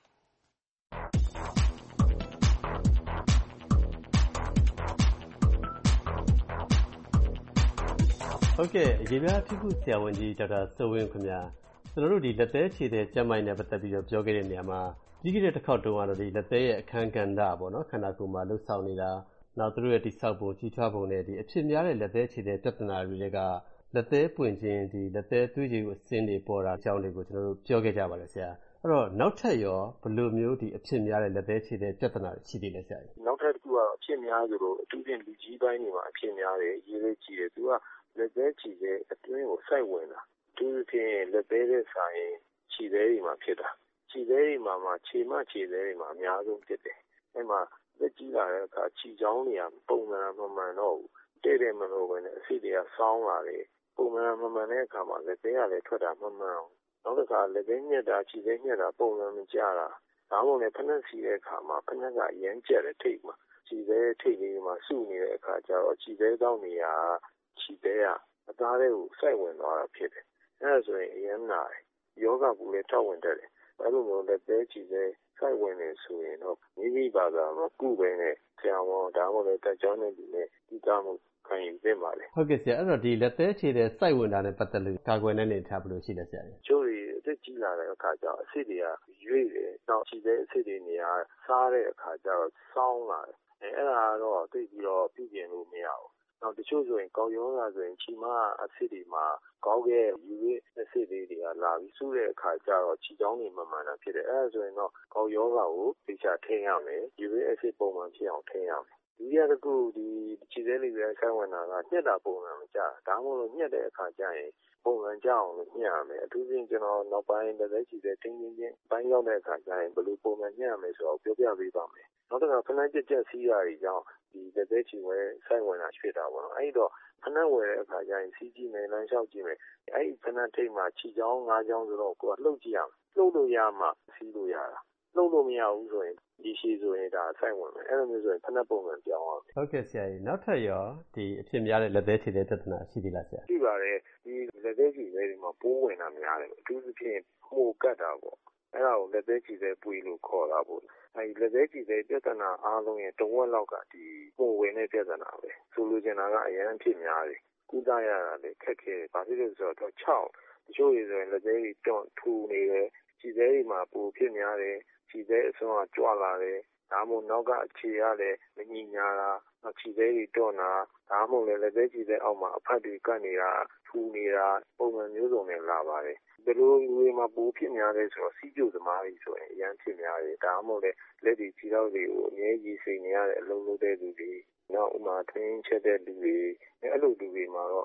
ဟုတ်ကဲ့ရေပြားအထူးကူဆရာဝန်ကြီးဒေါက်တာစိုးဝင်းခင်ဗျာကျွန်တော်တို့ဒီလက်သေးခြေသေးကျန်းမာရေးနဲ့ပတ်သက်ပြီးတော့ပြောခဲ့တဲ့နေရာမှာပြီးခဲ့တဲ့တစ်ခေါက်တုန်းကတော့ဒီလက်သေးရဲ့အခန်းကဏ္ဍပေါ့နော်ခန္ဓာကိုယ်မှာလှုပ်ဆောင်နေတာနောက်သူတို့ရဲ့တိဆောက်ပုံကြီးထွားပုံနဲ့ဒီအဖြစ်များတဲ့လက်သေးခြေသေးပြဿနာတွေကလက်သေးပွင့်ခြင်းဒီလက်သေးသွေးကြည်ကိုအစင်းတွေပေါ်တာအကြောင်းတွေကိုကျွန်တော်တို့ပြောခဲ့ကြပါတယ်ဆရာအဲ့တော့နောက်ထပ်ရောဘယ်လိုမျိုးဒီအဖြစ်များတဲ့လက်သေးခြေသေးပြဿနာတွေရှိသေးလဲဆရာနောက်ထပ်တစ်ခုကတော့အဖြစ်များဆိုလို့အထူးဖြင့်လူကြီးပိုင်းတွေမှာအဖြစ်များတယ်ရေးလေးကြီးတယ်သူကလက်သေးခြေသေးအတွင်းကိုစိုက်ဝင်တာသူဖြင့်လက်သေးတဲ့ဆိုင်ခြေသေးတွေမှာဖြစ်တာခြေသေးတွေမှာမှာခြေမခြေသေးတွေမှာအများဆုံးဖြစ်တယ်အဲ့မှာလက်ကြီးလာတဲ့အခါခြေချောင်းတွေကပုံမှန်မမှန်တော့ဘူးတဲ့တယ်မလို့ပဲနဲ့အဖြစ်တွေကဆောင်းလာတယ်ပုံမှန်မမှန်တဲ့အခါမှာလက်သေးကလည်းထွက်တာမမှန်အောင်နောက်တစ်ခါလက်သေးညက်တာခြေသေးညက်တာပုံမှန်မကြတာဒါမှမဟုတ်လည်းဖက်နှက်စီတဲ့အခါမှာဖက်နှက်ကအရမ်းကျက်တယ်ထိတ်မှာခြေသေးထိတ်လေးမှာစုနေတဲ့အခါကျတော့ခြေသေးတောင်းနေရခြေသေးကအသားတွေကိုစိုက်ဝင်သွားတာဖြစ်တယ်အဲ့ဒါဆိုရင်အရမ်းနာတယ်ယောဂပူလည်းထောက်ဝင်တတ်တယ်အဲ့လိုမျိုးလက်သေးခြေသေးစိုက်ဝင်နေဆိုရင်တော့မိမိဘာသာမကုပဲနဲ့ဆရာဝန်ဒါမှမဟုတ်လည်းတက်ကြောင်းနေပြီနဲ့ဒီကမှုခံယူသင့်ပါလေဟုတ်ကဲ့ဆရာအဲ့တော့ဒီလက်သေးခြေသေးစိုက်ဝင်တာနဲ့ပတ်သက်လို့ကာကွယ်နိုင်တဲ့ထားဘယ်လိုရှိလဲဆရာကျိုးတွေအသက်ကြီးလာတဲ့အခါကျတော့အဆစ်တွေကရွေ့တယ်နောက်ခြေသေးအဆစ်တွေနေရာစားတဲ့အခါကျတော့ဆောင်းလာတယ်အဲအဲ့ဒါကတော့သိပြီးတော့ပြုပြင်လို့မရဘူးနောက်တချို့ဆိုရင်ကောက်ရောဂါဆိုရင်ခြေမအဆစ်တွေမှာကောက်ခဲ့ယူရစ်အဆစ်တွေတွေကလာပြီးစူးတဲ့အခါကျတော့ခြေချောင်းတွေမမှန်တာဖြစ်တယ်အဲဒါဆိုရင်တော့ကောက်ရောဂါကိုသိချထိန်းရမယ်ယူရစ်အဆစ်ပုံမှန်ဖြစ်အောင်ထိန်းရမယ်ဒီရတကူဒီခြေသေးလေးတွေဆိုင်ဝင်တာကညှက်တာပုံမှန်မကြဒါမှမဟုတ်ညှက်တဲ့အခါကျရင်ပုံမှန်ကြအောင်လို့ညှက်ရမယ်အထူးဖြင့်ကျွန်တော်နောက်ပိုင်းလက်သက်ခြေသေးတင်းတင်းချင်းပိုင်းရောက်တဲ့အခါကျရင်ဘယ်လိုပုံမှန်ညှက်ရမယ်ဆိုတော့ပြောပြပေးပါမယ်နောက်တစ်ခါဖနှက်ကြက်ကြက်စီးရတွေကြောင့်ဒီလက်သက်ခြေဝဲဆိုင်ဝင်တာဖြစ်တာပေါ့နော်အဲ့တော့ဖနှက်ဝဲတဲ့အခါကျရင်စီးကြည့်မယ်လမ်းလျှောက်ကြည့်မယ်အဲ့ဒီဖနှက်ထိတ်မှာခြေချောင်းငါးချောင်းဆိုတော့ကိုကလှုပ်ကြည့်ရမယ်လှုပ်လို့ရမှစီးလို့ရတာလှုပ်လို့မရဘူးဆိုရင်ဒီရှိဆိုရင်ဒါဆိုင်ဝင်မယ်အဲ့လိုမျိုးဆိုရင်ဖနှက်ပုံမှန်ပြောင်းအောင်ဟုတ်ကဲ့ဆရာကြီးနောက်ထပ်ရောဒီအဖြစ်များတဲ့လက်သေးခြေသေးပြဿနာရှိသေးလားဆရာရှိပါတယ်ဒီလက်သေးခြေသေးတွေမှာပိုးဝင်တာများတယ်အထူးသဖြင့်မှုကတ်တာပေါ့အဲ့ဒါကိုလက်သေးခြေသေးပွေလို့ခေါ်တာပေါ့အဲဒီလက်သေးခြေသေးပြဿနာအားလုံးရဲ့တဝက်လောက်ကဒီမှုဝင်တဲ့ပြဿနာပဲဆိုလိုချင်တာကအရန်ဖြစ်များတယ်ကုသရတာလည်းခက်ခဲဘာဖြစ်လို့ဆိုတော့၆တချို့တွေဆိုရင်လက်သေးတွေတွန့်ထူနေတယ်ခြေသေးတွေမှာပိုဖြစ်များတယ်ခြေသေးအစွမ်းကကြွလာတယ်ဒါမှမဟုတ်နောက်ကအခြေရလည်းမညီညာတာခြေသေးတွေတွန့်တာဒါမှမဟုတ်လည်းလက်သေးခြေသေးအောက်မှာအဖတ်တွေကပ်နေတာထူနေတာပုံမှန်မျိုးစုံနဲ့လာပါတယ်ဘယ်လိုလူတွေမှာပိုဖြစ်များလဲဆိုတော့စီးကျုပ်သမားတွေဆိုရင်အရန်ဖြစ်များတယ်ဒါမှမဟုတ်လည်းလက်တွေခြေထောက်တွေကိုအမြဲကြီးစိန်နေရတဲ့အလုံးလုံးတဲ့လူတွေနောက်ဥမာထင်းချက်တဲ့လူတွေအဲ့လိုလူတွေမှာတော့လ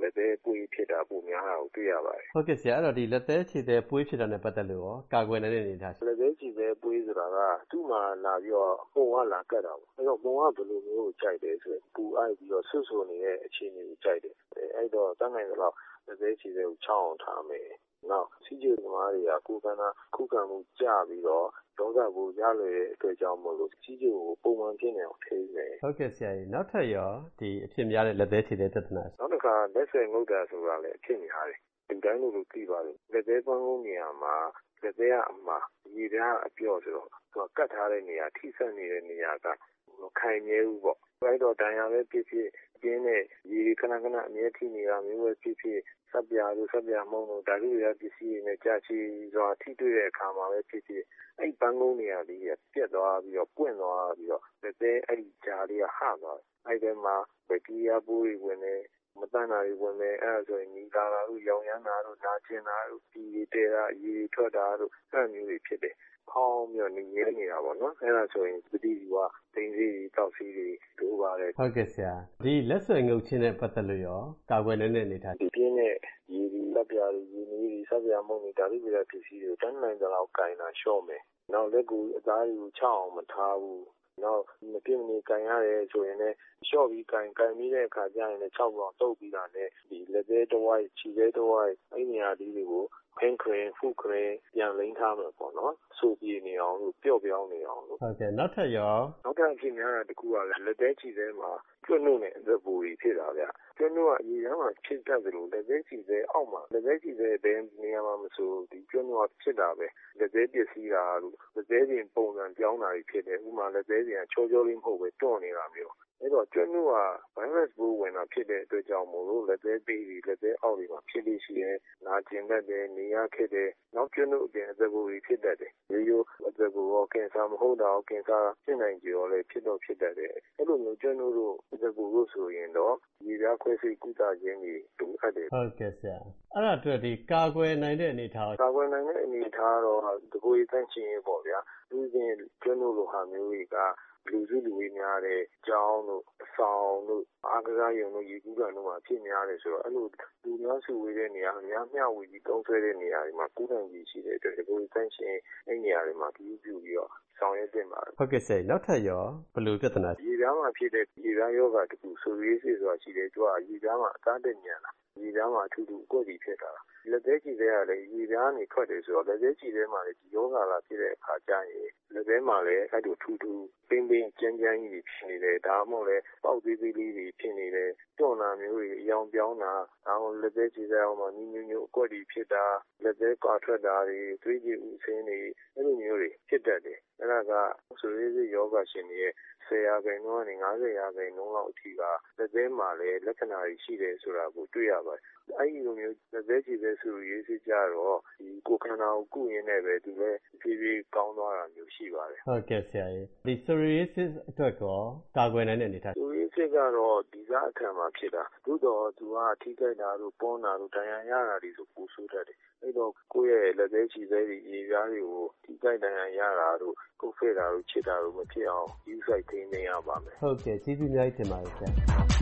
လက်သေးပွေးဖြစ်တာပုံများတာကိုတွေ့ရပါတယ်ဟုတ်ကဲ့ဆရာအဲ့တော့ဒီလက်သေးခြေသေးပွေးဖြစ်တာနဲ့ပတ်သက်လို့ရောကာကွယ်နိုင်တဲ့အနေအထားရှိလက်သေးခြေသေးပွေးဆိုတာကသူ့မှာလာပြီးတော့ပုံကလာကတ်တာပေါ့အဲ့တော့ပုံကဘယ်လိုမျိုးကိုကြိုက်တယ်ဆိုရင်ပူအိုက်ပြီးတော့ဆွဆွနေတဲ့အခြေအနေကိုကြိုက်တယ်အဲ့တော့တန်းနိုင်ကြတော့လက်သေးခြေသေးကိုချောင်းအောင်ထားမယ်နောက်စီးကျသမားတွေကကိုယ်ကနာခုခံမှုကြပြီးတော့ဒေါသကိုရလွယ်တဲ့အတွက်ကြောင့်မို့လို့စီးကျကိုပုံမှန်ဖြစ်နေအောင်ထိန်းမယ်ဟုတ်ကဲ့ဆရာကြီးနောက်ထပ်ရောဒီအဖြစ်များတဲ့လက်သေးခြေသေးပြဿနာနောက်တစ်ခါလက်ဆွဲငုတ်တာဆိုတာလည်းအဖြစ်များတယ်ဒီတိုင်းလို့လို့သိပါတယ်လက်သေးပန်းကုန်းနေရာမှာလက်သေးကအမှားရေဓာတ်အပြော့ဆိုတော့သူကကတ်ထားတဲ့နေရာထိဆက်နေတဲ့နေရာကခိုင်မြဲဘူးပေါ့အဲ့တော့တန်ရာပဲဖြစ်ဖြစ်ပြင်းတဲ့ရေခဏခဏအမြဲထိနေတာမျိုးပဲဖြစ်ဖြစ်စပ်ပြာတို့စပ်ပြာမုံတို့ဓာတ်ရိုးရပစ္စည်းတွေနဲ့ကြာချီစွာထိတွေ့တဲ့အခါမှာပဲဖြစ်ဖြစ်အဲ့ပန်းကုန်းနေရာလေးကပြက်သွားပြီးတော့ပွင့်သွားပြီးတော့လက်သေးအဲ့ဒီဂျာလေးကဟသွားအဲ့ဒီမှာဘက်တီးရီးယားပိုးတွေဝင်နေမတန်းတာတွေဝင်နေအဲ့ဒါဆိုရင်ညီလာတာတို့ရောင်ရမ်းတာတို့နာကျင်တာတို့ဒီတဲတာရေထွက်တာတို့အဲ့မျိုးတွေဖြစ်တယ်ဖောင်းပြီးတော့နေရဲနေတာပေါ့နော်အဲ့ဒါဆိုရင်ပတိစီကတင်းစီတောက်စီတွေတို့ပါတယ်ဟုတ်ကဲ့ဆရာဒီလက်ဆွဲငုပ်ခြင်းနဲ့ပတ်သက်လို့ရောကာကွယ်နိုင်တဲ့အနေထားဒီပြင်းတဲ့ရေဒီလက်ပြာတွေရေနည်းတွေစပ်ပြာမုံတွေဒါလိပြတဲ့ပစ္စည်းတွေကိုတန်းနိုင်ကြတော့ကင်တာလျှော့မယ်နောက်လက်ကူအသားတွေကိုချအောင်မထားဘူးနောက်မပြင်းမနေကင်ရတယ်ဆိုရင်လည်းလျှော့ပြီးကင်ကင်ပြီးတဲ့အခါကျရင်လည်း၆ပေါင်တုပ်ပြီးတာနဲ့ဒီလက်သေးတစ်ဝိုက်ခြေသေးတစ်ဝိုက်အဲ့နေရာလေးတွေကိုဖင်းခရင်ဖုခရင်ပြန်လိမ့်ထားမှာပေါ့နော်ဆိုပြေနေအောင်လို့ပျော့ပြောင်းနေအောင်လို့ဟုတ်ကဲ့နောက်ထပ်ရောနောက်ထပ်အဖြစ်များတာတကူကလည်းလက်သေးခြေသေးမှာကျွတ်နှုတ်နဲ့အသက်ပူကြီးဖြစ်တာဗျကျွတ်နှုတ်ကအရေထဲမှာဖြစ်တတ်တယ်လို့လက်သေးခြေသေးအောက်မှာလက်သေးခြေသေးဘယ်နေရာမှာမဆိုဒီကျွတ်နှုတ်ကဖြစ်တာပဲလက်သေးပစ္စည်းတာလို့လက်သေးပြင်ပုံစံပြောင်းတာဖြစ်တယ်ဥမာလက်သေးပြင်ချောချောလေးမဟုတ်ပဲတွန့်နေတာမျိုးအဲ့တော့ကျွတ်နှုတ်က virus ပိုးဝင်တာဖြစ်တဲ့အတွက်ကြောင့်မို့လို့လက်သေးပေးပြီးလက်သေးအောက်တွေမှာဖြစ်လို့ရှိရင်နာကျင်တတ်တယ်နေရခက်တယ်နောက်ကျွတ်နှုတ်အပြင်အသက်ပူကြီးဖြစ်တတ်တယ်ရိုးရိုးအသက်ပူရောကင်ဆာမဟုတ်တာရောကင်ဆာဖြစ်နိုင်ကြရောလည်းဖြစ်တော့ဖြစ်တတ်တယ်အဲ့လိုမျိုးကျွတ်နှုတ်တို့အသက်ပူလို့ဆိုရင်တော့ဒီပြားခွဲစိတ်ကုသခြင်းတွေတူအပ်တယ်ဟုတ်ကဲ့ဆရာအဲ့ဒါအတွက်ဒီကာကွယ်နိုင်တဲ့အနေထားကာကွယ်နိုင်တဲ့အနေထားတော့တကူရေးတန့်ချင်ရေးပေါ့ဗျာသူချင်းကျွတ်နှုတ်လိုဟာမျိုးတွေကလူစုလူဝေးများတဲ့ကျောင်းတို့အဆောင်တို့အားကစားရုံတို့ရေကူးကန်တို့မှာဖြစ်များတယ်ဆိုတော့အဲ့လိုလူများစုဝေးတဲ့နေရာအများမျှဝေပြီးတုံးဆွဲတဲ့နေရာတွေမှာကူးနိုင်ကြီးရှိတဲ့အတွက်ဒီလိုတန်းရှင်အဲ့နေရာတွေမှာပြီးပြပြီးတော့ဆောင်ရွက်တင်ပါတယ်ဟုတ်ကဲ့ဆရာနောက်ထပ်ရောဘယ်လိုပြဿနာရေပြားမှာဖြစ်တဲ့ရေပြားယောဂတကူဆိုရေးစစ်ဆိုတာရှိတယ်သူကရေပြားမှာအသားတက်ညံတာရေပြားမှာအထူးထူးအကွက်ကြီးဖြစ်တာလက်သေးကြည့်တဲ့ကလည်းရေပြားနေထွက်တယ်ဆိုတော့လက်သေးကြည့်တဲ့မှာလည်းဒီယောဂလာဖြစ်တဲ့အခါကျရင်လက်သေးမှာလည်းအဲ့လိုထူးထူးပင်းပင်းကျန်းကျန်းကြီးဖြစ်နေတယ်ဒါမှမဟုတ်လည်းပေါက်သေးသေးလေးတွေဖြစ်နေတယ်တွန့်လာမျိုးတွေအယောင်ပြောင်းတာဒါမှလက်သေးကြည့်တဲ့အောင်မှာညညညအကွက်ကြီးဖြစ်တာလက်သေးကွာထွက်တာတွေသွေးကြည်ဥဆင်းတွေအဲ့လိုမျိုးတွေဖြစ်တတ်တယ်အဲ့ဒါကဆိုရေးစစ်ယောဂရှင်တွေရဲ့ဆယ်ရာခိုင်နှုန်းကနေ၅၀ရာခိုင်နှုန်းလောက်အထိကလက်သေးမှာလည်းလက္ခဏာတွေရှိတယ်ဆိုတာကိုတွေ့ရပါတယ်အဲ့ဒီလိုမျိုးလက်သေးကြည့်တဲ့ဆိုရေးစစ်ကြတော့ဒီကိုခန္ဓာကိုကုရင်းနဲ့ပဲသူလည်းဖြည်းဖြည်းကောင်းသွားတာမျိုးရှိပါတယ်ဟုတ်ကဲ့ဆရာကြီးဒီ psoriasis အတွက်ကောကာကွယ်နိုင်တဲ့အနေထား psoriasis ကတော့ဒီစားအခါမှာဖြစ်တာသို့တော့သူကထိခိုက်တာတို့ပေါနာတို့ဒဏ်ရာရတာတွေဆိုပိုဆိုးတတ်တယ်အဲ့တော့ကိုယ့်ရဲ့လက်သေးခြေသေးတွေရေပြားတွေကိုထိခိုက်ဒဏ်ရာရတာတို့ကုတ်ဖဲ့တာတို့ချစ်တာတို့မဖြစ်အောင်ယူဆိုင်ထိန်းသိမ်းရပါမယ်ဟုတ်ကဲ့ကျေးဇူးအများကြီးတင်ပါတယ်ဆရာ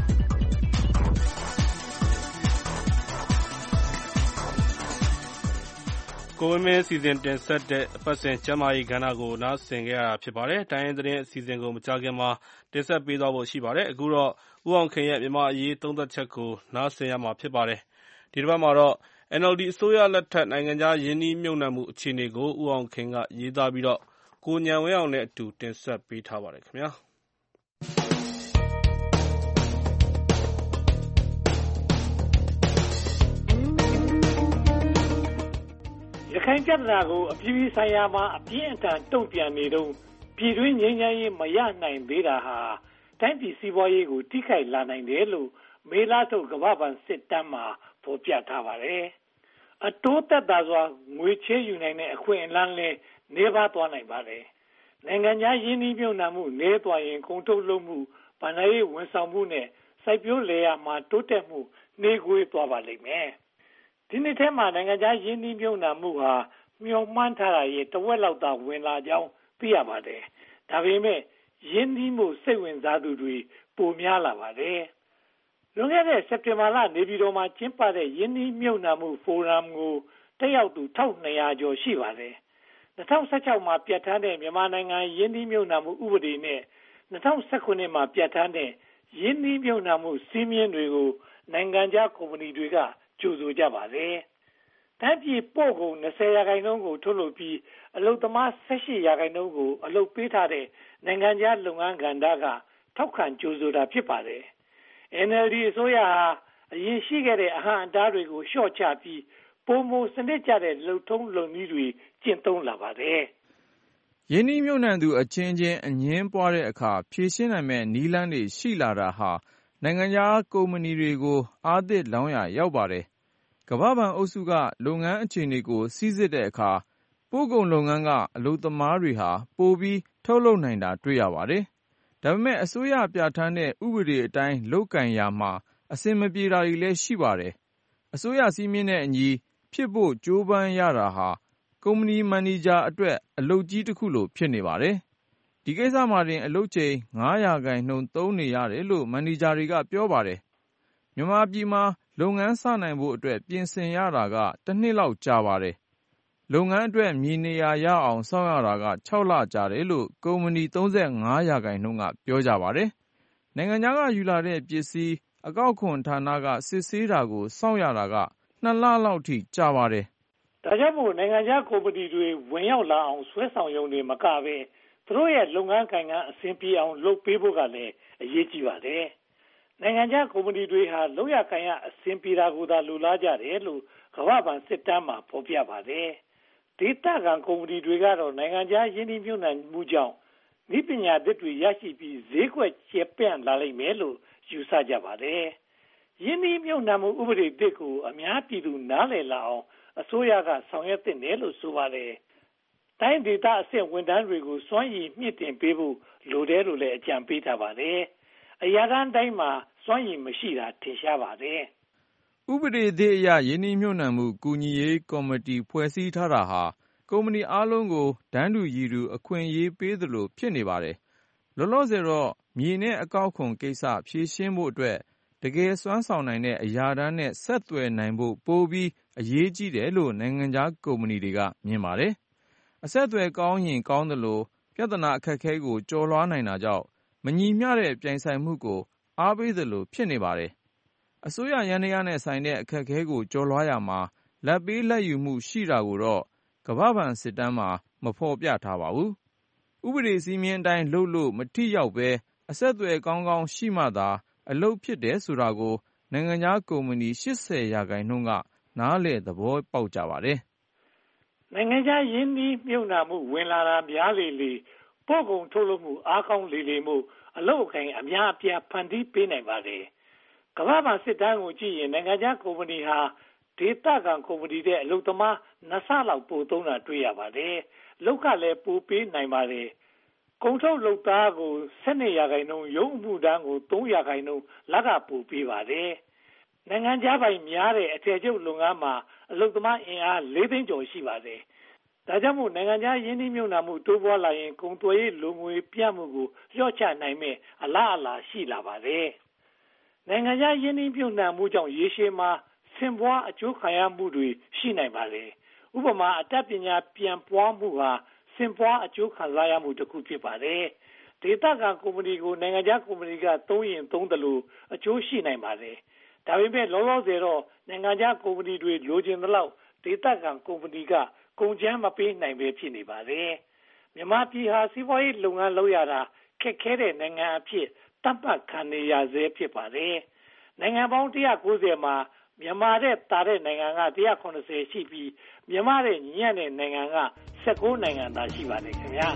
ကိုဝင်းမင်းစီစဉ်တင်ဆက်တဲ့အပတ်စဉ်ကျန်းမာရေးကဏ္ဍကိုနားဆင်ခဲ့ရတာဖြစ်ပါတယ်။တိုင်းရင်းသတင်းအစီအစဉ်ကိုမကြာခင်မှာတင်ဆက်ပေးသွားဖို့ရှိပါတယ်။အခုတော့ဦးအောင်ခင်ရဲ့မြန်မာအရေးသုံးသပ်ချက်ကိုနားဆင်ရမှာဖြစ်ပါတယ်။ဒီတစ်ပတ်မှာတော့ အန် အယ်လ် ဒီ အစိုးရလက်ထက်နိုင်ငံခြားရင်းနှီးမြှုပ်နှံမှုအခြေအနေကိုဦးအောင်ခင်ကရေးသားပြီးတော့ကိုဉာဏ်ဝင်းအောင်နဲ့အတူတင်ဆက်ပေးထားပါတယ်ခင်ဗျာ။ရခိုင်ပြဿနာကိုအပြည်ပြည်ဆိုင်ရာမှာအပြင်းအထန်တုံ့ပြန်နေတော့ပြည်တွင်းငြိမ်းချမ်းရေးမရနိုင်သေးတာဟာတိုင်းပြည်စီးပွားရေးကိုထိခိုက်လာနိုင်တယ်လို့မေလထုတ်ကမ္ဘာ့ဘဏ်စစ်တမ်းမှာဖော်ပြထားပါတယ်။အတိုးသက်သာစွာငွေချေးယူနိုင်တဲ့အခွင့်အလမ်းလည်းနည်းပါးသွားနိုင်ပါတယ်။နိုင်ငံခြားရင်းနှီးမြှုပ်နှံမှုနည်းသွားရင်ကုန်ထုတ်လုပ်မှုဗဏ္ဍာရေးဝန်ဆောင်မှုနဲ့စိုက်ပျိုးလယ်ယာမှာတိုးတက်မှုနှေးကွေးသွားပါလိမ့်မယ်။ဒီနှစ်ထဲမှာနိုင်ငံခြားရင်းနှီးမြှုပ်နှံမှုဟာမျှော်မှန်းထားတာရဲ့တဝက်လောက်သာဝင်လာကြောင်းသိရပါတယ်။ဒါပေမဲ့ရင်းနှီးမှုစိတ်ဝင်စားသူတွေပိုများလာပါတယ်။လွန်ခဲ့တဲ့စက်တင်ဘာလနေပြည်တော်မှာကျင်းပတဲ့ယင်းနှီးမြုပ်နှံမှုဖိုရမ်ကိုတက်ရောက်သူတစ်ထောင်နှစ်ရာကျော်ရှိပါတယ်။၂၀၁၆မှာပြဋ္ဌာန်းတဲ့မြန်မာနိုင်ငံယင်းနှီးမြုပ်နှံမှုဥပဒေနဲ့၂၀၁၇မှာပြဋ္ဌာန်းတဲ့ယင်းနှီးမြုပ်နှံမှုစည်းမျဉ်းတွေကိုနိုင်ငံခြားကုမ္ပဏီတွေကကြိုဆိုကြပါတယ်။တိုင်းပြည်ပို့ကုန်၂၀ရာခိုင်နှုန်းကိုထုတ်လုပ်ပြီးအလုပ်သမား၁၈ရာခိုင်နှုန်းကိုအလုပ်ပေးထားတဲ့နိုင်ငံခြားလုပ်ငန်းကဏ္ဍကထောက်ခံကြိုဆိုတာဖြစ်ပါတယ်။ အန် အယ်လ် ဒီ အစိုးရဟာအရင်ရှိခဲ့တဲ့အဟန့်အတားတွေကိုလျှော့ချပြီးပိုမိုစနစ်ကျတဲ့လုပ်ထုံးလုပ်နည်းတွေကျင့်သုံးလာပါတယ်။ရင်းနှီးမြှုပ်နှံသူအချင်းချင်းအငြင်းပွားတဲ့အခါဖြေရှင်းနိုင်မယ့်နည်းလမ်းတွေရှိလာတာဟာနိုင်ငံခြားကုမ္ပဏီတွေကိုအားသစ်လောင်းရာရောက်ပါတယ်။ကမ္ဘာ့ဘဏ်အုပ်စုကလုပ်ငန်းအခြေအနေကိုစိစစ်တဲ့အခါပို့ကုန်လုပ်ငန်းကအလုပ်သမားတွေဟာပိုပြီးထုတ်လုပ်နိုင်တာတွေ့ရပါတယ်။ဒါပေမဲ့အစိုးရပြဋ္ဌာန်းတဲ့ဥပဒေအတိုင်းလုပ်ကိုင်ရာမှာအဆင်မပြေတာတွေလည်းရှိပါတယ်။အစိုးရစည်းမျဉ်းနဲ့အညီဖြစ်ဖို့ကြိုးပမ်းရတာဟာကုမ္ပဏီမန်နေဂျာအတွက်အလုပ်ကြီးတစ်ခုလိုဖြစ်နေပါတယ်။ဒီကိစ္စမှာတင်အလုပ်ချိန်၅ရာခိုင်နှုန်းသုံးနေရတယ်လို့မန်နေဂျာတွေကပြောပါတယ်။မြန်မာပြည်မှာလုပ်ငန်းစနိုင်ဖို့အတွက်ပြင်ဆင်ရတာကတစ်နှစ်လောက်ကြာပါတယ်။လုပ်ငန်းအတွက်မြေနေရာရအောင်စောင့်ရတာက၆လကြာတယ်လို့ကုမ္ပဏီ၃၅ရာခိုင်နှုန်းကပြောကြပါတယ်။နိုင်ငံခြားကယူလာတဲ့ပစ္စည်းအကောက်ခွန်ဌာနကစစ်ဆေးတာကိုစောင့်ရတာကနှစ်လလောက်ထိကြာပါတယ်။ဒါကြောင့်မို့နိုင်ငံခြားကုမ္ပဏီတွေဝင်ရောက်လာအောင်ဆွဲဆောင်ရုံတွေမကဘဲသူတို့ရဲ့လုပ်ငန်းကိုင်ငန်းအဆင်ပြေအောင်လုပ်ပေးဖို့ကလည်းအရေးကြီးပါတယ်။နိုင်ငံခြားကုမ္ပဏီတွေဟာလုပ်ရကိုင်ရအဆင်ပြေတာကိုသာလိုလားကြတယ်လို့ကမ္ဘာ့ဘဏ်စစ်တမ်းမှာဖော်ပြပါတယ်။ဒေသခံကုမ္ပဏီတွေကတော့နိုင်ငံခြားယင်းနှီးမြှုပ်နှံမှုကြောင့်နည်းပညာသစ်တွေရရှိပြီးဈေးကွက်ကျယ်ပြန့်လာလိမ့်မယ်လို့ယူဆကြပါတယ်။ယင်းနှီးမြှုပ်နှံမှုဥပဒေသစ်ကိုအများပြည်သူနားလည်လာအောင်အစိုးရကဆောင်ရွက်သင့်တယ်လို့ဆိုပါတယ်။တိုင်းဒေသအဆင့်ဝန်ထမ်းတွေကိုစွမ်းရည်မြင့်တင်ပေးဖို့လိုတယ်လို့လည်းအကြံပေးထားပါတယ်။အရာတန်းတိုင်းမှာစွမ်းရည်မရှိတာထင်ရှားပါတယ်။ဥပဒေသစ်အရယင်းနှီးမြှုပ်နှံမှုကူညီရေးကော်မတီဖွဲ့စည်းထားတာဟာကုမ္ပဏီအားလုံးကိုတန်းတူရည်တူအခွင့်အရေးပေးသလိုဖြစ်နေပါတယ်။လောလောဆယ်တော့မြေနဲ့အကောက်ခွန်ကိစ္စဖြေရှင်းဖို့အတွက်တကယ်စွမ်းဆောင်နိုင်တဲ့အရာတန်းနဲ့ဆက်သွယ်နိုင်ဖို့ပိုပြီးအရေးကြီးတယ်လို့နိုင်ငံခြားကုမ္ပဏီတွေကမြင်ပါတယ်။အဆက်အသွယ်ကောင်းရင်ကောင်းသလိုပြဿနာအခက်အခဲကိုကျော်လွှားနိုင်တာကြောင့်မညီမျှတဲ့ပြိုင်ဆိုင်မှုကိုအားပေးသလိုဖြစ်နေပါတယ်။အစိုးရယန္တရားနဲ့ဆိုင်တဲ့အခက်အခဲကိုကျော်လွှားရမှာလက်ပေးလက်ယူမှုရှိတာကိုတော့ကမ္ဘာ့ဘဏ်စစ်တမ်းမှာမဖော်ပြထားပါဘူး။ဥပဒေစည်းမျဉ်းအတိုင်းလုပ်လို့မထိရောက်ပဲအဆက်အသွယ်ကောင်းကောင်းရှိမှသာအလုပ်ဖြစ်တယ်ဆိုတာကိုနိုင်ငံခြားကုမ္ပဏီ၈၀ရာခိုင်နှုန်းကနားလည်သဘောပေါက်ကြပါတယ်။နိုင်ငံခြားယင်းနှီးမြှုပ်နှံမှုဝင်လာတာများလေလေပို့ကုန်ထုတ်လုပ်မှုအားကောင်းလေလေမှုအလုပ်အကိုင်အများအပြားဖန်တီးပေးနိုင်ပါတယ်။ကမ္ဘာ့ဘဏ်စစ်တမ်းကိုကြည့်ရင်နိုင်ငံခြားကုမ္ပဏီဟာဒေသခံကုမ္ပဏီတဲ့အလုပ်သမားနှစ်ဆလောက်ပိုသုံးတာတွေ့ရပါတယ်။လောက်ကလည်းပိုပေးနိုင်ပါတယ်။ကုန်ထုတ်လုပ်သားကို၁၂ရာခိုင်နှုန်းရုံးမှုတန်းကို၃ရာခိုင်နှုန်းလကပိုပေးပါတယ်။နိုင်ငံခြားပိုင်များတဲ့အထည်ချုပ်လုပ်ငန်းမှာအလုပ်သမားအင်အား၄သိန်းကျော်ရှိပါတယ်။ဒါကြောင့်မို့နိုင်ငံခြားယင်းနှီးမြှုပ်နှံမှုတိုးပွားလာရင်ကုန်သွယ်ရေးလူငွေပြမှုကိုလျှော့ချနိုင်မဲ့အလားအလာရှိလာပါတယ်။နိုင်ငံခြားယင်းနှီးမြှုပ်နှံမှုကြောင့်ရေရှည်မှာဆင့်ပွားအကျိုးခံရမှုတွေရှိနိုင်ပါတယ်။ဥပမာအတတ်ပညာပြန်ပွားမှုဟာဆင့်ပွားအကျိုးခံစားရမှုတစ်ခုဖြစ်ပါတယ်။ဒေသခံကုမ္ပဏီကိုနိုင်ငံခြားကုမ္ပဏီကသုံးရင်သုံးတယ်လို့အကျိုးရှိနိုင်ပါတယ်။ဒါပေမဲ့လောလောဆယ်တော့နိုင်ငံခြားကုမ္ပဏီတွေလိုချင်သလောက်ဒေသခံကုမ္ပဏီကကုန်ကျန်းမပေးနိုင်ပဲဖြစ်နေပါတယ်။မြန်မာပြည်ဟာစီးပွားရေးလုပ်ငန်းလုပ်ရတာခက်ခဲတဲ့နိုင်ငံအဖြစ်တတ်မှတ်ခံနေရဆဲဖြစ်ပါတယ်။နိုင်ငံပေါင်း၁၉၀မှာမြန်မာတဲ့တာတဲ့နိုင်ငံက၁၇၀ရှိပြီးမြန်မာတဲ့ညံ့တဲ့နိုင်ငံက၁၉နိုင်ငံသာရှိပါတယ်ခင်ဗျာ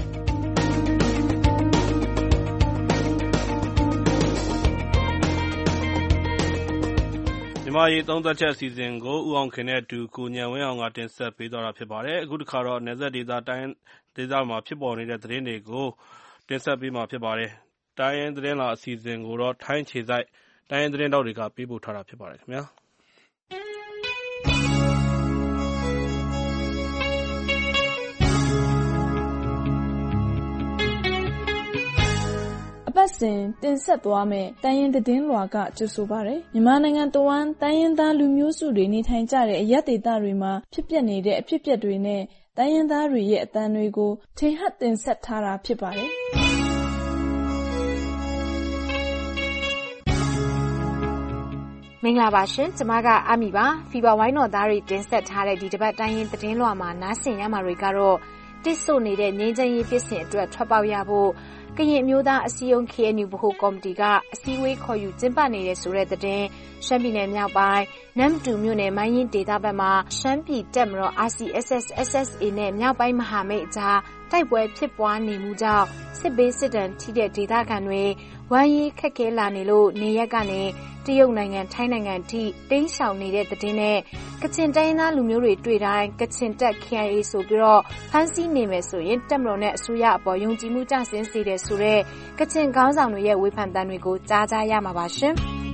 မြန်မာရေးသုံးသက်ချက်အစီအစဉ်ကိုဦးအောင်ခင်နဲ့အတူကိုဉာဏ်ဝင်းအောင်ကတင်ဆက်ပေးသွားတာဖြစ်ပါတယ်။အခုတစ်ခါတော့နယ်စပ်ဒေသတိုင်းဒေသမှာဖြစ်ပေါ်နေတဲ့သတင်းတွေကိုတင်ဆက်ပေးမှာဖြစ်ပါတယ်။တိုင်းရင်းသတင်းလာအစီအစဉ်ကိုတော့ထိုင်းခြေစိုက်တိုင်းရင်းသတင်းတောက်တွေကပေးပို့ထားတာဖြစ်ပါတယ်ခင်ဗျာ။အပပတ်စဉ်တင်ဆက်သွားမယ့်တိုင်းရင်းသတင်းလွှာကကြိုဆိုပါရယ်မြန်မာနိုင်ငံတဝန်းတိုင်းရင်းသားလူမျိုးစုတွေနေထိုင်ကြတဲ့အရပ်ဒေသတွေမှာဖြစ်ပျက်နေတဲ့အဖြစ်အပျက်တွေနဲ့တိုင်းရင်းသားတွေရဲ့အသံတွေကိုထင်ဟပ်တင်ဆက်ထားတာဖြစ်ပါတယ်မင်္ဂလာပါရှင်ကျမကအမီပါဖီဘာဝိုင်းတော်သားတွေတင်ဆက်ထားတဲ့ဒီတစ်ပတ်တိုင်းရင်းသတင်းလွှာမှာနားဆင်ရမှာတွေကတော့တစ်ဆို့နေတဲ့ငြိမ်းချမ်းရေးဖြစ်စဉ်အတွက်ထွက်ပေါက်ရဖို့ကရင်အမျိုးသားအစည်းအရုံး K N U ဗဟိုကော်မတီကအစည်းအဝေးခေါ်ယူကျင်းပနေတဲ့ဆိုတဲ့သတင်းရှမ်းပြည်နယ်မြောက်ပိုင်းနမ်တူမြို့နယ်မိုင်းရင်ဒေသဘက်မှာရှမ်းပြည်တပ်မတော် R C S S S S A နဲ့မြောက်ပိုင်းမဟာမိတ်အကြားတိုက်ပွဲဖြစ်ပွားနေမှုကြောင့်စစ်ဘေးစစ်ဒဏ်ထိတဲ့ဒေသခံတွေဝမ်းရေးခက်ခဲလာနေလို့နေရက်ကနေတရုတ်နိုင်ငံထိုင်းနိုင်ငံထိတိမ်းရှောင်နေတဲ့သတင်းနဲ့ကချင်တိုင်းသားလူမျိုးတွေတွေ့တိုင်းကချင်တပ် K I A ဆိုပြီးတော့ဖမ်းဆီးနေမယ်ဆိုရင်တပ်မတော်နဲ့အစိုးရအပေါ်ယုံကြည်မှုကျဆင်းစေတဲ့ဆိုတဲ့ကချင်ခေါင်းဆောင်တွေရဲ့ဝေဖန်သံတွေကိုကြားကြရမှာပါရှင်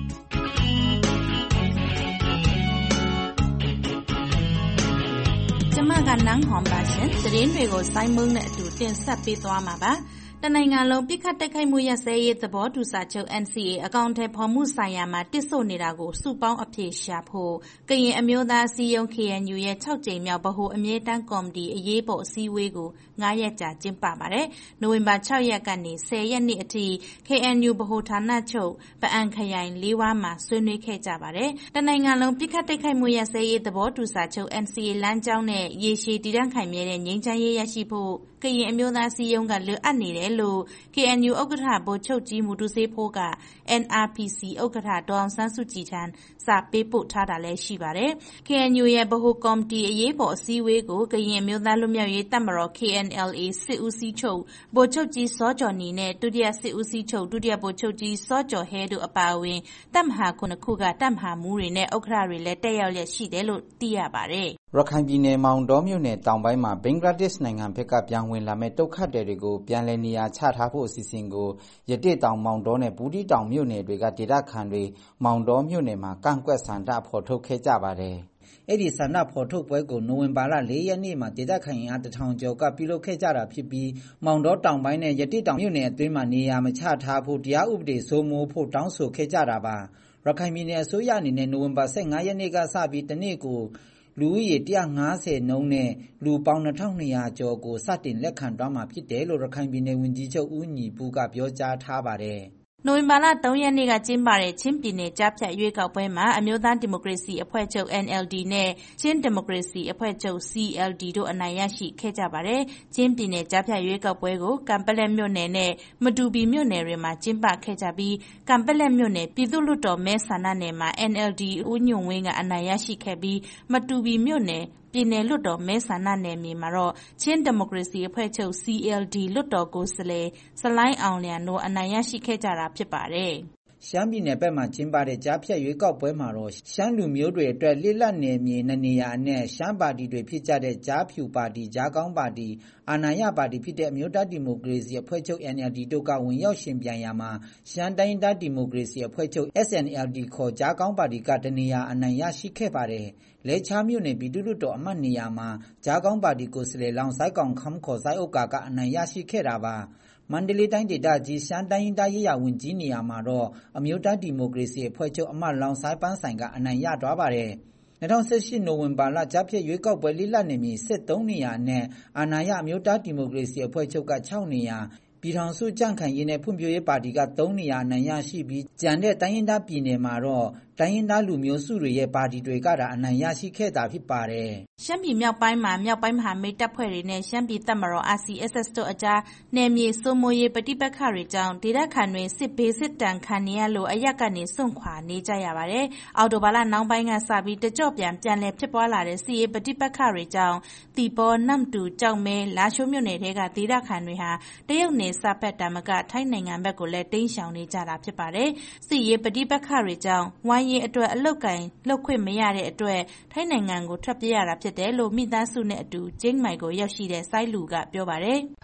ကျမကနန်းဟွန်ပါရှင်သတင်းတွေကိုစိုင်းမုံနဲ့အတူတင်ဆက်ပေးသွားမှာပါတနိုင်ငံလုံးပြစ်ခတ်တိုက်ခိုက်မှုရစဲရေးသဘောတူစာချုပ် N C A အကောင့်ထဲပေါ်မှုဆိုင်ရာမှာတစ်ဆို့နေတာကိုစုပေါင်းအဖြေရှာဖို့ကရင်အမျိုးသားအစည်းအရုံး K N U ရဲ့၆ကြိမ်မြောက်ဗဟိုအမြဲတမ်းကော်မတီအရေးပေါ်အစည်းအဝေးကို၅ရက်ကြာကျင်းပပါတယ်။နိုဝင်ဘာ၆ရက်ကနေ၁၀ရက်နေ့အထိ K N U ဗဟိုဌာနချုပ်ပအံခရိုင်လေးဝါးမှာဆွေးနွေးခဲ့ကြပါတယ်။တနိုင်ငံလုံးပြစ်ခတ်တိုက်ခိုက်မှုရစဲရေးသဘောတူစာချုပ် N C A လမ်းကြောင်းနဲ့ရေရှည်တည်တံ့ခိုင်မြဲတဲ့ငြိမ်းချမ်းရေးရရှိဖို့ကရင်အမျိုးသားအစည်းအရုံးကလိုအပ်နေတယ်လို့ K N U ဥက္ကဋ္ဌဗိုလ်ချုပ်ကြီးမူတူစေးဖိုးက N R P C ဥက္ကဋ္ဌဒေါ်အောင်ဆန်းစုကြည်ထံစာပေးပို့ထားတာလည်းရှိပါတယ်။ K N U ရဲ့ဗဟိုကော်မတီအရေးပေါ်အစည်းအဝေးကိုကရင်အမျိုးသားလွတ်မြောက်ရေးတပ်မတော် K N L A စစ်ဦးစီးချုပ်ဗိုလ်ချုပ်ကြီးစောကျော်နီနဲ့ဒုတိယစစ်ဦးစီးချုပ်ဒုတိယဗိုလ်ချုပ်ကြီးစောကျော်ဟဲတို့အပါအဝင်တပ်မဟာခုနှစ်ခုကတပ်မဟာမှူးတွေနဲ့ဥက္ကဋ္ဌတွေလည်းတက်ရောက်လျက်ရှိတယ်လို့သိရပါတယ်။ရခိုင်ပြည်နယ်မောင်တောမြို့နယ်တောင်ပိုင်းမှာဘင်္ဂလားဒေ့ရှ်နိုင်ငံဘက်ကပြန်ဝင်လာမဲ့ဒုက္ခသည်တွေကိုပြန်လည်နေရာချထားဖို့အစီအစဉ်ကိုရတေတောင်မောင်တောနဲ့ဘူးတီတောင်မြို့နယ်တွေကဒေသခံတွေမောင်တောမြို့နယ်မှာကန့်ကွက်ဆန္ဒဖော်ထုတ်ခဲ့ကြပါတယ်။အဲ့ဒီဆန္ဒဖော်ထုတ်ပွဲကိုနိုဝင်ဘာလ၄ရက်နေ့မှာဒေသခံအားတထောင်ကျော်ကပြုလုပ်ခဲ့ကြတာဖြစ်ပြီးမောင်တောတောင်ပိုင်းနဲ့ရတေတောင်မြို့နယ်အတွင်းမှာနေရာမချထားဖို့တရားဥပဒေစိုးမိုးဖို့တောင်းဆိုခဲ့ကြတာပါ။ရခိုင်ပြည်နယ်အစိုးရအနေနဲ့နိုဝင်ဘာ၁၅ရက်နေ့ကစပြီးတနေ့ကိုလူဦးရေ၁၅၀နှုန်းနဲ့လူပေါင်း၂၂၀၀ကျော်ကိုစတင်လက်ခံသွားမှာဖြစ်တယ်လို့ရခိုင်ပြည်နယ်ဝန်ကြီးချုပ်ဦးညီပူကပြောကြားထားပါတယ်။နိုဝင်ဘာလ၃ရက်နေ့ကကျင်းပတဲ့ချင်းပြည်နယ်ကြားဖြတ်ရွေးကောက်ပွဲမှာအမျိုးသားဒီမိုကရေစီအဖွဲ့ချုပ် N L D နဲ့ချင်းဒီမိုကရေစီအဖွဲ့ချုပ် C L D တို့အနိုင်ရရှိခဲ့ကြပါတယ်။ချင်းပြည်နယ်ကြားဖြတ်ရွေးကောက်ပွဲကိုကံပလက်မြို့နယ်နဲ့မတူပီမြို့နယ်တွေမှာကျင်းပခဲ့ကြပြီးကံပလက်မြို့နယ်ပြည်သူ့လွှတ်တော်မဲဆန္ဒနယ်မှာ N L D ဦးညွန့်ဝင်းကအနိုင်ရရှိခဲ့ပြီးမတူပီမြို့နယ်ပြည်နယ်လွှတ်တော်မဲဆန္ဒနယ်မြေမှာတော့ချင်းဒီမိုကရေစီအဖွဲ့ချုပ် C L D လွှတ်တော်ကိုယ်စားလှယ်စလိုင်းအောင်လျံတို့အနိုင်ရရှိခဲ့ကြတာဖြစ်ပါတယ်။ရှမ်းပြည်နယ်ဘက်မှာကျင်းပတဲ့ကြားဖြတ်ရွေးကောက်ပွဲမှာတော့ရှမ်းလူမျိုးတွေအတွက်လိလက်နယ်မြေနှစ်နေရာအနက်ရှမ်းပါတီတွေဖြစ်ကြတဲ့ကြားဖြူပါတီကြားကောင်းပါတီအာဏာရပါတီဖြစ်တဲ့အမျိုးသားဒီမိုကရေစီအဖွဲ့ချုပ် N L D တို့ကဝင်ရောက်ရှင်ပြိုင်ရာမှာရှမ်းတိုင်းသားဒီမိုကရေစီအဖွဲ့ချုပ် S N L D ခေါ်ကြားကောင်းပါတီကတနေရာအနိုင်ရရှိခဲ့ပါတယ်။လဲချားမြို့နယ်ပြည်သူ့လွှတ်တော်အမတ်နေရာမှာကြားကောင်းပါတီကိုယ်စားလှယ်လောင်ဆိုင်ကောင်ခမ်ခေါ်ဆိုင်ဥက္ကာကအနိုင်ရရှိခဲ့တာပါ။မန္တလေးတိုင်းဒေသကြီးရှမ်းတိုင်းရင်းသားရေးရာဝန်ကြီးနေရာမှာတော့အမျိုးသားဒီမိုကရေစီအဖွဲ့ချုပ်အမတ်လောင်ဆိုင်ပန်းဆိုင်ကအနိုင်ရသွားပါတယ်။၂၀၁၈နိုဝင်ဘာလကြားဖြတ်ရွေးကောက်ပွဲလိလက်နယ်မြေ၁၃နေရာနဲ့အာဏာရအမျိုးသားဒီမိုကရေစီအဖွဲ့ချုပ်က၆နေရာပြည်ထောင်စုကြံ့ခိုင်ရေးနဲ့ဖွံ့ဖြိုးရေးပါတီက၃နေရာအနိုင်ရရှိပြီးကျန်တဲ့တိုင်းရင်းသားပြည်နယ်မှာတော့တိုင်းရင်းသားလူမျိုးစုတွေရဲ့ပါတီတွေကတာအနိုင်ရရှိခဲ့တာဖြစ်ပါတယ်။ရှမ်းပြည်မြောက်ပိုင်းမှာမြောက်ပိုင်းမဟာမိတ်တပ်ဖွဲ့တွေနဲ့ရှမ်းပြည်တပ်မတော် R C S S တို့အကြားနယ်မြေစိုးမိုးရေးပဋိပက္ခတွေကြောင့်ဒေသခံတွေစစ်ဘေးစစ်တမ်းခံနေရလို့အရက်ကနေစွန့်ခွာနေကြရပါတယ်။အော်တိုဘာလနောက်ပိုင်းကစပြီးတကြော့ပြန်ပြန်လည်ဖြစ်ပွားလာတဲ့စစ်ရေးပဋိပက္ခတွေကြောင့်တီပေါ်နမ်တူကြောက်မဲလာရှိုးမြို့နယ်တွေကဒေသခံတွေဟာတရုတ်နယ်စပ်ဘက်တမကထိုင်းနိုင်ငံဘက်ကိုလည်းတိမ်းရှောင်နေကြတာဖြစ်ပါတယ်။စစ်ရေးပဋိပက္ခတွေကြောင့်ဝိုင်းရေးအတွက်အလုတ်ကင်လောက်ခွင့်မရတဲ့အတွက်ထိုင်းနိုင်ငံကိုထွက်ပြေးရတာဖြစ်တယ်လို့မိသားစုနဲ့အတူကျင်းမိုင်ကိုရောက်ရှိတဲ့စိုင်းလူကပြောပါတယ်။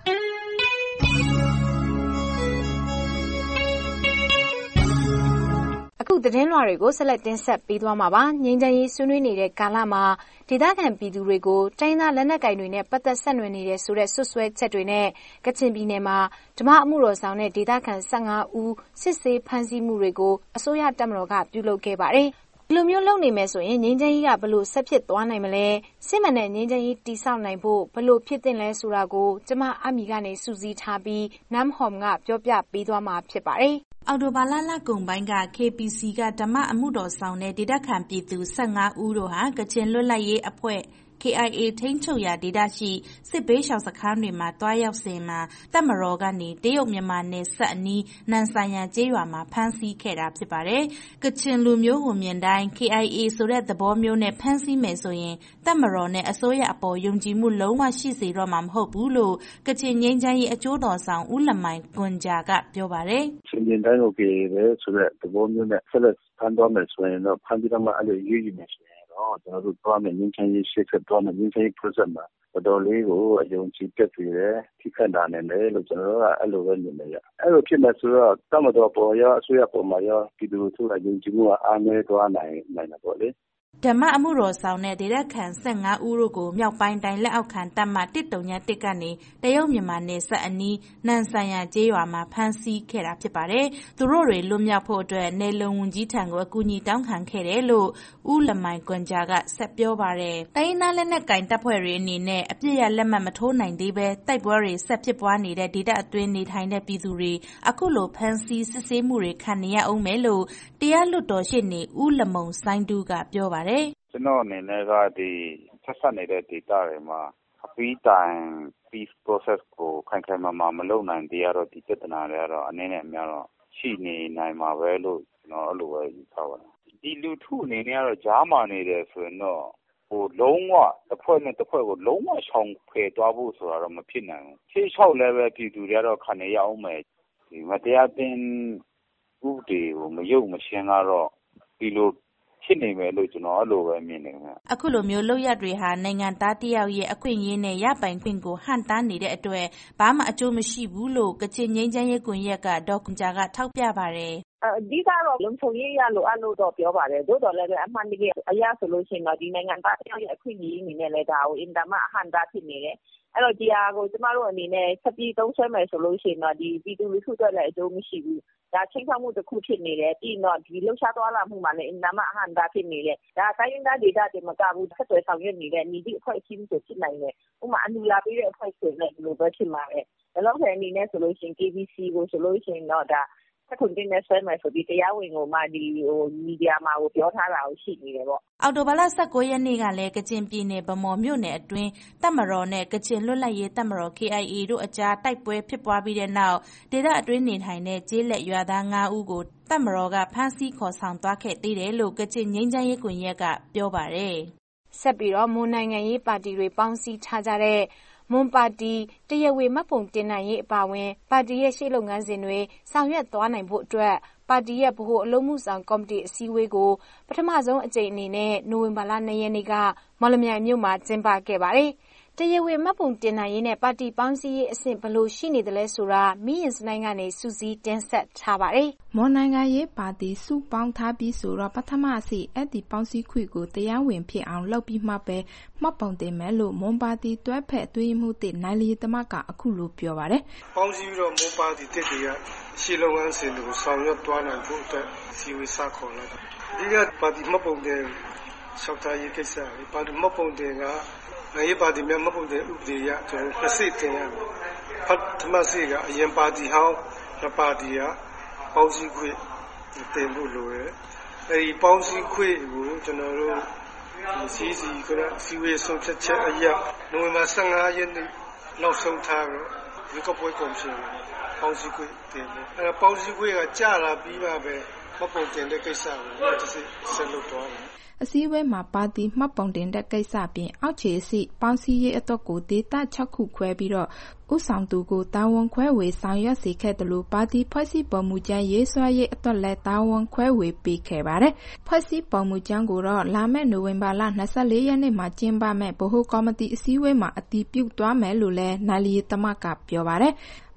အခုသတင်းလွှာတွေကိုဆက်လက်တင်ဆက်ပေးသွားမှာပါ။ငြိမ်းချမ်းရေးဆွေးနွေးနေတဲ့ကာလမှာဒေသခံပြည်သူတွေကိုတိုင်းသားလက်နက်ကိုင်တွေနဲ့ပတ်သက်ဆက်နွယ်နေတဲ့ဆိုတဲ့ဆွဆွဲချက်တွေနဲ့ကချင်ပြည်နယ်မှာဓမ္မအမှုတော်ဆောင်တဲ့ဒေသခံ၁၅ဦးစစ်ဆေးဖမ်းဆီးမှုတွေကိုအစိုးရတပ်မတော်ကပြုလုပ်ခဲ့ပါတယ်။ဒီလိုမျိုးလုပ်နေမယ်ဆိုရင်ငြိမ်းချမ်းရေးကဘလို့ဆက်ဖြစ်သွားနိုင်မလဲစစ်မှန်တဲ့ငြိမ်းချမ်းရေးတည်ဆောက်နိုင်ဖို့ဘလို့ဖြစ်သင့်လဲဆိုတာကိုကျမအမီကနေစူးစီးထားပြီးနမ်ဟွန်ကပြောပြပေးသွားမှာဖြစ်ပါတယ်။အော်တိုဘာလလကုန်ပိုင်းက ကေ ပီ စီ ကဓမ္မအမှုတော်ဆောင်တဲ့ဒေသခံပြည်သူ၁၅ဦးတို့ဟာကချင်လွတ်လပ်ရေးအဖွဲ့ ကေ အိုင် အေ ထိန်းချုပ်ရာဒေသရှိစစ်ဘေးရှောင်စခန်းတွေမှာတွားရောက်စဉ်မှာတပ်မတော်ကနေတရုတ်မြန်မာနယ်စပ်အနီးနန်ဆိုင်ယန်ကျေးရွာမှာဖမ်းဆီးခဲ့တာဖြစ်ပါတယ်။ကချင်လူမျိုးကိုမြင်တိုင်း ကေ အိုင် အေ ဆိုတဲ့သဘောမျိုးနဲ့ဖမ်းဆီးမယ်ဆိုရင်တပ်မတော်နဲ့အစိုးရအပေါ်ယုံကြည်မှုလုံးဝရှိစေတော့မှာမဟုတ်ဘူးလို့ကချင်ငြိမ်းချမ်းရေးအကျိုးတော်ဆောင်ဦးလမိုင်ကွန်ဂျာကပြောပါတယ်။ချင်းချင်းတိုင်းကိုပြေပဲဆိုတဲ့သဘောမျိုးနဲ့ဆက်လက်ဖမ်းသွားမယ်ဆိုရင်တော့ဖမ်းပြီးတော့မှအဲ့လိုရွေးယူမယ်ဆိုရင်တော့ကျွန်တော်တို့သွားမယ်ငြိမ်းချမ်းရေးရှေ့ဆက်သွားမယ်ငြိမ်းချမ်းရေး process မှာတော်တော်လေးကိုအယုံကြည်ပြတ်စေတယ်ထိခတ်တာနဲ့လေလို့ကျွန်တော်တို့ကအဲ့လိုပဲမြင်နေရအဲ့လိုဖြစ်မယ်ဆိုတော့တမတော်ပေါ်ရောအစိုးရပေါ်မှာရောပြည်သူလူထုကယုံကြည်မှုကအားနည်းသွားနိုင်နိုင်တာပေါ့လေဓမ္မအမှုတော်ဆောင်တဲ့ဒေသခံ၁၅ဦးတို့ကိုမြောက်ပိုင်းတိုင်းလက်အောက်ခံတပ်မ၁၀၁ကနေတရုတ်မြန်မာနယ်စပ်အနီးနန်ဆိုင်ယန်ကျေးရွာမှာဖမ်းဆီးခဲ့တာဖြစ်ပါတယ်။သူတို့တွေလွတ်မြောက်ဖို့အတွက်နယ်လုံဝန်ကြီးထံကိုအကူအညီတောင်းခံခဲ့တယ်လို့ဦးလမိုင်ကွန်ဂျာကဆက်ပြောပါတယ်။တိုင်းသားလက်နက်ကင်တပ်ဖွဲ့တွေအနေနဲ့အပြစ်ရလက်မှတ်မထိုးနိုင်သေးပဲတိုက်ပွဲတွေဆက်ဖြစ်ပွားနေတဲ့ဒေသအတွင်းနေထိုင်တဲ့ပြည်သူတွေအခုလိုဖမ်းဆီးစစ်ဆေးမှုတွေခံနေရအောင်မယ်လို့တရားလွှတ်တော်ရှေ့နေဦးလမုံစိုင်းတူးကပြောပါတယ်ကျွန်တော်အနေနဲ့ကဒီဆက်ဆက်နေတဲ့ဒေတာတွေမှာအပြီးတိုင် peace process ကိုခိုင်ခိုင်မာမာမလုပ်နိုင်သေးရတော့ဒီပြဿနာတွေကတော့အနေနဲ့အများတော့ရှိနေနိုင်မှာပဲလို့ကျွန်တော်အဲ့လိုပဲယူဆပါတယ်ဒီလူထုအနေနဲ့ကတော့ကြားမာနေတယ်ဆိုရင်တော့ဟိုလုံးဝတစ်ဖွဲ့နဲ့တစ်ဖွဲ့ကိုလုံးဝရှောင်ဖယ်သွားဖို့ဆိုတာတော့မဖြစ်နိုင်ဘူးရှေ့လျှောက်လည်းပဲပြည်သူတွေကတော့ခံရအောင်မယ်ဒီမတရားသင်ဥပဒေကိုမယုံမရှင်းကတော့ဒီလိုဖြစ်နေမယ်လို့ကျွန်တော်အဲ့လိုပဲမြင်နေတယ်။အခုလိုမျိုးလုပ်ရတွေဟာနိုင်ငံသားတယောက်ရဲ့အခွင့်အရေးနဲ့ရပိုင်ခွင့်ကိုဟန့်တားနေတဲ့အတွက်ဘာမှအကျိုးမရှိဘူးလို့ကချင်ငြိမ်းချမ်းရေးကွန်ရက်ကဒေါက်ကွန်ဂျာကထောက်ပြပါတယ်။အဓိကတော့လုံခြုံရေးရလို့အဲ့လိုတော့ပြောပါတယ်သို့တော်လည်းပဲအမှန်တကယ်အရာဆိုလို့ရှိရင်တော့ဒီနိုင်ငံသားတယောက်ရဲ့အခွင့်အရေးအနေနဲ့လည်းဒါကိုအင်တာမအဟန့်တားဖြစ်နေတယ်အဲ့တော့ဒီဟာကိုကျမတို့အနေနဲ့ဆက်ပြီးသုံးဆွဲမယ်ဆိုလို့ရှိရင်တော့ဒီပြည်သူလူထုတွေလည်းအကျိုးမရှိဘူးဒါချင်းချောက်မှုတစ်ခုဖြစ်နေတယ်ပြီးတော့ဒီလှုပ်ရှားသွားလာမှုမှာလည်းအင်တာမအဟန့်တားဖြစ်နေတယ်ဒါတိုင်းရင်းသားဒေသတွေမကဘူးဆက်သွယ်ဆောင်ရွက်နေတဲ့ညီဒီအဖွဲ့အစည်းတွေဖြစ်နိုင်တယ်ဥပမာအနူလာပေးတဲ့အဖွဲ့ဆိုလည်းဒီလိုပဲဖြစ်မှာပဲဒါလို့ဆိုရင်အနေနဲ့ဆိုလို့ရှိရင် ကေ ဘီ စီ ကိုဆိုလို့ရှိရင်တော့ဒါခုန်တင်နေဆွဲမယ်ဆိုပြီးတရားဝင်ကိုမှဒီဟိုမီဒီယာမှာကိုပြောထားတာကိုရှိနေတယ်ပေါ့အော်တိုဘာလ၁၉ရက်နေ့ကလည်းကချင်ပြည်နယ်ဗမော်မြို့နယ်အတွင်းတပ်မတော်နဲ့ကချင်လွတ်လပ်ရေးတပ်မတော် ကေ အိုင် အေ တို့အကြားတိုက်ပွဲဖြစ်ပွားပြီးတဲ့နောက်ဒေသအတွင်းနေထိုင်တဲ့ကျေးလက်ရွာသား၅ဦးကိုတပ်မတော်ကဖမ်းဆီးခေါ်ဆောင်သွားခဲ့သေးတယ်လို့ကချင်ငြိမ်းချမ်းရေးကွန်ရက်ကပြောပါတယ်ဆက်ပြီးတော့မွန်နိုင်ငံရေးပါတီတွေပေါင်းစည်းထားကြတဲ့မွန်ပါတီတရားဝင်မှတ်ပုံတင်နိုင်ရေးအပါအဝင်ပါတီရဲ့ရှေ့လုပ်ငန်းစဉ်တွေဆောင်ရွက်သွားနိုင်ဖို့အတွက်ပါတီရဲ့ဗဟိုအလုပ်မှုဆောင်ကော်မတီအစည်းအဝေးကိုပထမဆုံးအကြိမ်အနေနဲ့နိုဝင်ဘာလ၂ရက်နေ့ကမော်လမြိုင်မြို့မှာကျင်းပခဲ့ပါတယ်။တရားဝင်မှတ်ပုံတင်နိုင်ရေးနဲ့ပါတီပေါင်းစည်းရေးအဆင့်ဘယ်လိုရှိနေသလဲဆိုတာမိရင်စနိုင်ကနေစူးစီးတင်ဆက်ထားပါတယ်။မွန်နိုင်ငံရေးပါတီစုပေါင်းထားပြီးဆိုတော့ပထမအစီအဲ့ဒီပေါင်းစည်းခွင့်ကိုတရားဝင်ဖြစ်အောင်လုပ်ပြီးမှပဲမှတ်ပုံတင်မယ်လို့မွန်ပါတီတွဲဖက်အတွင်းမှုတဲ့နိုင်လီသမကအခုလိုပြောပါတယ်။ပေါင်းစည်းပြီးတော့မွန်ပါတီတက်တွေကရှေ့လုပ်ငန်းစဉ်တွေကိုဆောင်ရွက်သွားနိုင်ဖို့အတွက်စီဝေးစခေါ်လာတာ။ဒီကပါတီမှတ်ပုံတင်ရှောက်ထားရေးကိစ္စတွေပါတီမှတ်ပုံတင်ကနိုင်ရေးပါတီများမှတ်ပုံတင်ဥပဒေရကျွန်တော်နှစ်စိတ်တင်ရမယ်။ပထမစိတ်ကအရင်ပါတီဟောင်းနှစ်ပါတီကပေါင်းစည်းခွင့်တင်ဖို့လိုတယ်။အဲဒီပေါင်းစည်းခွင့်ကိုကျွန်တော်တို့စီစီကစီဝေးဆုံးဖြတ်ချက်အရနိုဝင်ဘာ၁၅ရက်နေ့နောက်ဆုံးထားတော့ဒီကပွဲကော်မရှင်ပေါင်းစည်းခွင့်တင်တယ်။အဲပေါင်းစည်းခွင့်ကကြာလာပြီးမှပဲမှတ်ပုံတင်တဲ့ကိစ္စကိုတစ်စိတ်ဆက်လုပ်သွားတယ်။အစည်းအဝေးမှာပါတီမှတ်ပုံတင်တဲ့ကိစ္စပြင်အောက်ခြေအစီပေါင်းစည်းရေးအတွက်ကိုဒေသ၆ခုခွဲပြီးတော့ဥဆောင်သူကိုတာဝန်ခွဲဝေဆောင်ရွက်စေခဲ့တယ်လို့ပါတီဖွဲ့စည်းပုံမူကြမ်းရေးဆွဲရေးအတွက်လည်းတာဝန်ခွဲဝေပေးခဲ့ပါတယ်။ဖွဲ့စည်းပုံမူကြမ်းကိုတော့လာမယ့်နိုဝင်ဘာလ၂၄ရက်နေ့မှာကျင်းပမယ့်ဗဟိုကော်မတီအစည်းအဝေးမှာအတည်ပြုသွားမယ်လို့လည်းနိုင်လီသမကပြောပါတယ်။ဗ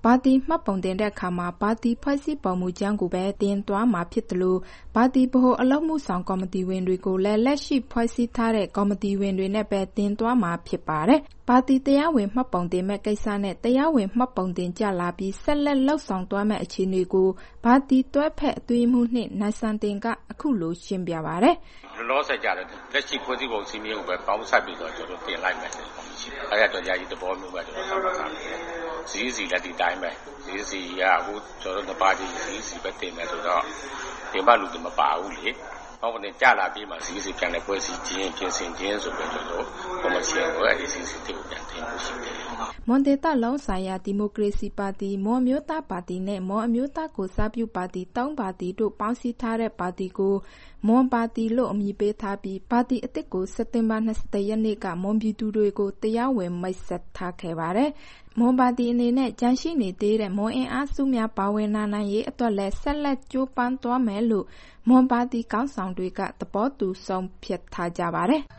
ပါတီမှတ်ပုံတင်တဲ့အခါမှာပါတီဖွဲ့စည်းပုံမူကြမ်းကိုပဲတင်သွားမှာဖြစ်တယ်လို့ပါတီဗဟိုအလုပ်မှုဆောင်ကော်မတီဝင်တွေကိုလည်းလက်ရှိဖွဲ့စည်းထားတဲ့ကော်မတီဝင်တွေနဲ့ပဲတင်သွားမှာဖြစ်ပါတယ်။ပါတီတရားဝင်မှတ်ပုံတင်မဲ့ကိစ္စနဲ့တရားဝင်မှတ်ပုံတင်ကြလာပြီးဆက်လက်လှုပ်ဆောင်သွားမဲ့အခြေအနေကိုပါတီတွဲဖက်အသွင်မှုနှင့်နိုင်စံတင်ကအခုလိုရှင်းပြပါတယ်။လောလောဆယ်ကြတဲ့လက်ရှိဖွဲ့စည်းပုံစီမင်းကိုပဲပေါင်းစပ်ပြီးတော့ကျွန်တော်တင်လိုက်မယ်ဆိုတော့ရှိတယ်။အဲ့ဒါတော့ယာယီသဘောမျိုးပဲကျွန်တော်ဆောင်ပါမယ်။စီစီလက်ဒီတိုင်းပဲစီစီကအခုကျွန်တော်တို့ပါတီစီစီပဲတင်မယ်ဆိုတော့တင်ပါလူတွေမပါဘူးလေ။ဟောကနေကြလာပြီးမှစီစီပြန်လဲပွဲစီချင်းပြင်ဆင်ခြင်းဆိုပြီးကျွန်တော်ကော်မရှင်ကိုအဲ့ဒီစီစီတွေကိုပြန်တင်ဖို့ရှိတယ်။မွန်ဒေတာလုံးဆိုင်ရာဒီမိုကရေစီပါတီမွန်မျိုးသားပါတီနဲ့မွန်အမျိုးသားကိုစားပြုပါတီတောင်းပါတီတို့ပေါင်းစည်းထားတဲ့ပါတီကိုမွန်ပါတီလို့အမည်ပေးထားပြီးပါတီအသစ်ကိုစက်တင်ဘာ၂၁ရက်နေ့ကမွန်ပြည်သူတွေကိုတရားဝင်မိတ်ဆက်ထားခဲ့ပါတယ်။မွန်ပါတီအနေနဲ့ကြန့်ရှိနေသေးတဲ့မွန်အင်အားစုများပါဝင်နိုင်ရေးအတွက်လည်းဆက်လက်ကြိုးပမ်းသွားမယ်လို့မွန်ပါတီကောင်းဆောင်တွေကသဘောတူဆုံးဖြတ်ထားကြပါတယ်။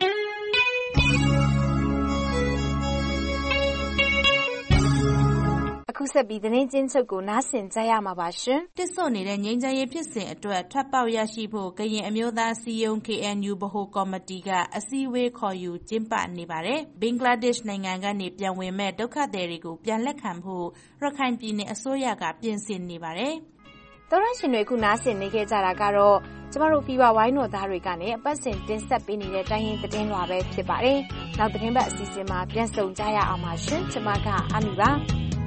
အခုဆက်ပြီးသတင်းချင်းချုပ်ကိုနားဆင်ကြရမှာပါရှင်။တစ်ဆို့နေတဲ့ငြိမ်းချမ်းရေးဖြစ်စဉ်အတွက်ထွက်ပေါက်ရရှိဖို့ကရင်အမျိုးသားအစည်းအရုံး K N U ဗဟိုကော်မတီကအစည်းအဝေးခေါ်ယူကျင်းပနေပါတယ်။ဘင်္ဂလားဒေ့ရှ်နိုင်ငံကနေပြန်ဝင်မဲ့ဒုက္ခသည်တွေကိုပြန်လက်ခံဖို့ရခိုင်ပြည်နယ်အစိုးရကပြင်ဆင်နေပါတယ်။သောရရှင်တွေခုနားဆင်နေခဲ့ကြတာကတော့ကျမတို့ဖီဗာဝိုင်းတော်သားတွေကနေအပတ်စဉ်တင်ဆက်ပေးနေတဲ့တိုင်းရင်းသတင်းလွှာပဲဖြစ်ပါတယ်။နောက်သတင်းပတ်အစီအစဉ်မှာပြန်ဆုံကြရအောင်ပါရှင်။ကျမကအမီပါ။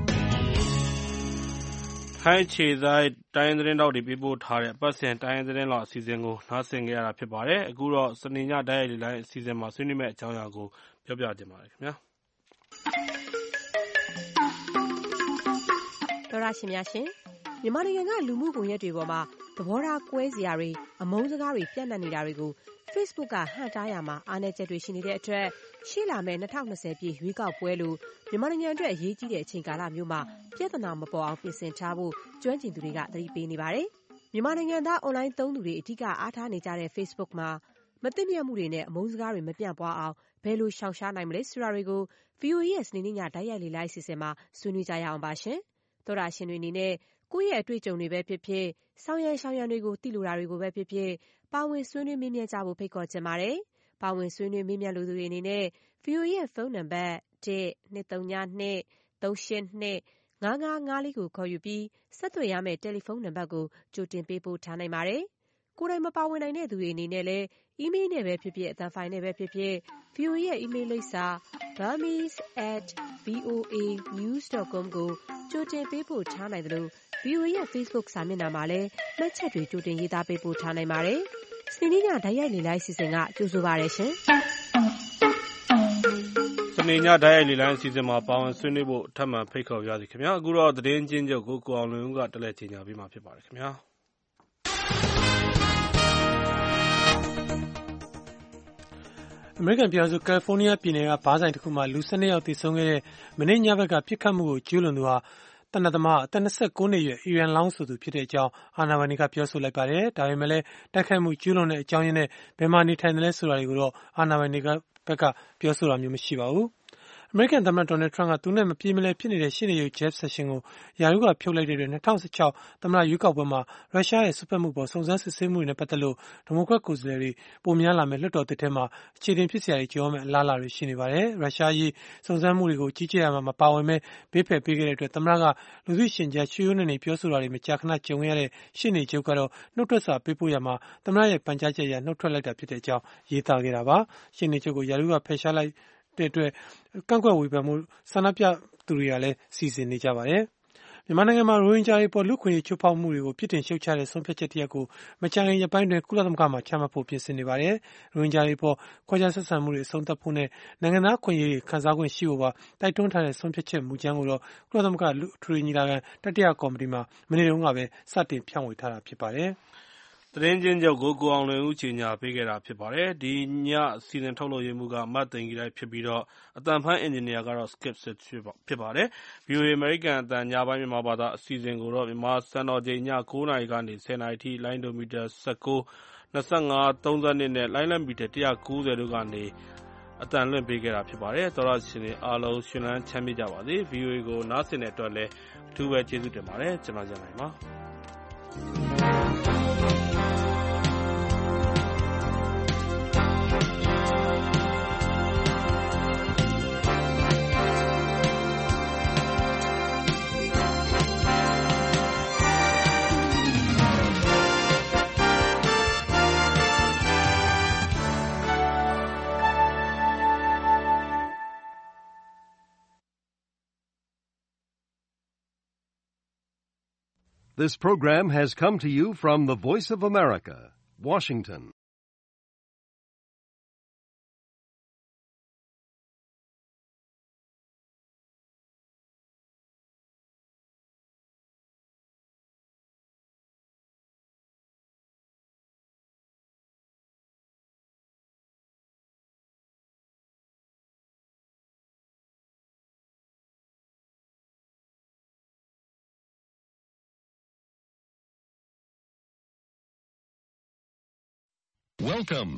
ထိုင်းခြေဆိုင်တိုင်းသတင်းတောက်တွေပြပို့ထားတဲ့အပတ်စဉ်တိုင်းသတင်းလွှာအစီအစဉ်ကိုနားဆင်ကြရတာဖြစ်ပါတယ်။အခုတော့စနေညတိုင်းရိုက်လိုင်းအစီအစဉ်မှာဆွေးနွေးမယ့်အကြောင်းအရာကိုပြောပြချင်ပါတယ်ခင်ဗျာ။တော်ရရှင်များရှင်မြန်မာနိုင်ငံကလူမှုကွန်ရက်တွေပေါ်မှာသဘောထားကွဲစရာတွေအမုန်းစကားတွေပြန့်နှံ့နေတာတွေကို Facebook ကဟန့်တားရမှာအားနည်းချက်တွေရှိနေတဲ့အတွက်ရှေ့လာမယ့်၂၀၂၀ပြည့်ရွေးကောက်ပွဲလို့မြန်မာနိုင်ငံအတွက်အရေးကြီးတဲ့အချိန်ကာလမျိုးမှာပြဿနာမပေါ်အောင်ပြင်ဆင်ထားဖို့ကျွမ်းကျင်သူတွေကသတိပေးနေပါတယ်။မြန်မာနိုင်ငံသားအွန်လိုင်းသုံးသူတွေအထူးအားထားနေကြတဲ့ Facebook မှာမသိမြတ်မှုတွေနဲ့အမုန်းစကားတွေမပြန့်ပွားအောင်ဘယ်လိုရှောင်ရှားနိုင်မလဲဆိုတာတွေကို ဗွီအိုအေရဲ့စနေနေ့ညတိုက်ရိုက်လေ့လာအစီအစဉ်မှာဆွေးနွေးကြရအောင်ပါရှင်။သောတာရှင်တွေအနေနဲ့ကိုယ့်ရဲ့အတွေ့အကြုံတွေပဲဖြစ်ဖြစ်ဆောင်ရန်ရှောင်ရန်တွေကိုသိလိုတာတွေကိုပဲဖြစ်ဖြစ်ပါဝင်ဆွေးနွေးမေးမြန်းကြဖို့ဖိတ်ခေါ်ချင်ပါတယ်။ပါဝင်ဆွေးနွေးမေးမြန်းလိုသူတွေအနေနဲ့ ဗွီအိုအေရဲ့ဖုန်းနံပါတ်၁ ၂၃၂ ၃၈၂ ၅၅၅၄ကိုခေါ်ယူပြီးဆက်သွယ်ရမယ့်တယ်လီဖုန်းနံပါတ်ကိုကြိုတင်ပေးပို့ထားနိုင်ပါတယ်။ကိုယ်တိုင်မပါဝင်နိုင်တဲ့သူတွေအနေနဲ့လည်းအီးမေးလ်နဲ့ပဲဖြစ်ဖြစ်အသံဖိုင်နဲ့ပဲဖြစ်ဖြစ် ဗွီအိုအေရဲ့အီးမေးလ်လိပ်စာ burmese at voa news dot com ကိုကြိုတင်ပေးပို့ထားနိုင်တယ်လို့ ဗွီအိုအေရဲ့ Facebook စာမျက်နှာမှာလည်းမှတ်ချက်တွေကြိုတင်ရေးသားပေးပို့ထားနိုင်ပါတယ်။စနေနေ့ညဓာတ်ရိုက်လေ့လာအစီအစဉ်ကကြိုဆိုပါရရှင်။စနေညဓာတ်ရိုက်လေ့လာအစီအစဉ်မှာပါဝင်ဆွေးနွေးဖို့ထပ်မံဖိတ်ခေါ်ပါရစေခင်ဗျာ။အခုတော့သတင်းချင်းချုပ်ကိုကိုအောင်လွင်ဦးကတက်လက်ချိန်ညာပေးမှာဖြစ်ပါတယ်ခင်ဗျာ။အမေရိကန်ပြည်ထောင်စုကယ်လီဖိုးနီးယားပြည်နယ်ကဘားဆိုင်တစ်ခုမှာလူ၁၂ယောက်သေဆုံးခဲ့တဲ့မနေ့ညဘက်ကပြစ်ခတ်မှုကိုကျူးလွန်သူဟာသေနတ်သမားအသက်၂၉နှစ်အရွယ်အီရန်လောင်းဆိုသူဖြစ်တဲ့အကြောင်းအာဏာပိုင်တွေကပြောဆိုလိုက်ပါတယ်။ဒါပေမဲ့လည်းတိုက်ခိုက်မှုကျူးလွန်တဲ့အကြောင်းရင်းနဲ့ဘယ်မှာနေထိုင်တယ်လဲဆိုတာတွေကိုတော့အာဏာပိုင်တွေကဘက်ကပြောဆိုတာမျိုးမရှိပါဘူး။အမေရိကန်သမ္မတဒေါ်နယ်ထရန့်ကသူနဲ့မပြေမလည်ဖြစ်နေတဲ့ရှေ့နေချုပ် Jeff Sessions ကိုယာယီကဖြုတ်လိုက်တဲ့အတွက်၂၀၁၆သမ္မတရွေးကောက်ပွဲမှာရုရှားရဲ့စွက်ဖက်မှုပေါ်စုံစမ်းစစ်ဆေးမှုတွေနဲ့ပတ်သက်လို့ဒီမိုကရက်ကိုယ်စားလှယ်တွေပိုများလာမယ့်လွှတ်တော်သစ်ထဲမှာအခြေတင်ဖြစ်စရာတွေကြောမဲ့အလားအလာတွေရှိနေပါတယ်။ရုရှားရေးစုံစမ်းမှုတွေကိုကြီးကြပ်ရမှာမပါဝင်ပဲဘေးဖယ်ပေးခဲ့တဲ့အတွက်သမ္မတကလူသိရှင်ကြားရှုယွနေနေပြောဆိုတာတွေမကြာခဏကြုံရတဲ့ရှေ့နေချုပ်ကတော့နှုတ်ထွက်စာပေးပို့ရမှာသမ္မတရဲ့ပန်ကြားချက်အရနှုတ်ထွက်လိုက်တာဖြစ်တဲ့အကြောင်းရေးသားခဲ့တာပါ။ရှေ့နေချုပ်ကိုယာယီကဖယ်ရှားလိုက်တဲ့အတွက်ကန့်ကွက်ဝေဖန်မှုဆန္ဒပြသူတွေကလည်းစီစဉ်နေကြပါတယ်။မြန်မာနိုင်ငံမှာရိုဟင်ဂျာတွေပေါ်လူ့ခွင့်ရေးချိုးဖောက်မှုတွေကိုပြစ်တင်ရှုတ်ချတဲ့ဆုံးဖြတ်ချက်တရပ်ကိုမကြာခင်ရက်ပိုင်းတွင်ကုလသမဂ္ဂမှချမှတ်ဖို့ပြင်ဆင်နေပါတယ်။ရိုဟင်ဂျာတွေပေါ်ခွဲခြားဆက်ဆံမှုတွေအဆုံးသတ်ဖို့နဲ့နိုင်ငံသားခွင့်ရေးခံစားခွင့်ရှိဖို့ပါတိုက်တွန်းထားတဲ့ဆုံးဖြတ်ချက်မူကြမ်းကိုတော့ကုလသမဂ္ဂလူ့အထွေထွေညီလာခံတတိယကော်မတီမှမနေ့တုန်းကပဲစတင်ဖြန့်ဝေထားတာဖြစ်ပါတယ်။သတင်းချင်းချုပ်ကိုကိုအောင်လွင်ဦးကြီးညာပေးခဲ့တာဖြစ်ပါတယ်။ဒီညစီစဉ်ထုတ်လို့ရမှုကမတ်သိင်ကြီးလိုက်ဖြစ်ပြီးတော့အတန်ဖန်အင်ဂျင်နီယာကတော့ Skip Sit ဖြစ်ပါတယ်။ ဗီအိုအေ American အတန်ညပိုင်းမြန်မာဘာသာအစီအစဉ်ကိုတော့မြန်မာစံတော်ချိန်ည၉နာရီကနေ၁၀နာရီထိလိုင်းဒိုမီတာ၁၉ ၂၅ ၃၂နဲ့လိုင်းလံမီတာ၁၉၀တို့ကနေအသံလွှင့်ပေးခဲ့တာဖြစ်ပါတယ်သောရရှင်တွေအားလုံးရှင်လန်းချမ်းမြေ့ကြပါစေ ဗီအိုအေ ကိုနားဆင်တဲ့အတွက်လည်းအထူးပဲကျေးဇူးတင်ပါတယ်ကျွန်တော်ရန်နိုင်ပါ This program has come to you from the Voice of America, Washington. Welcome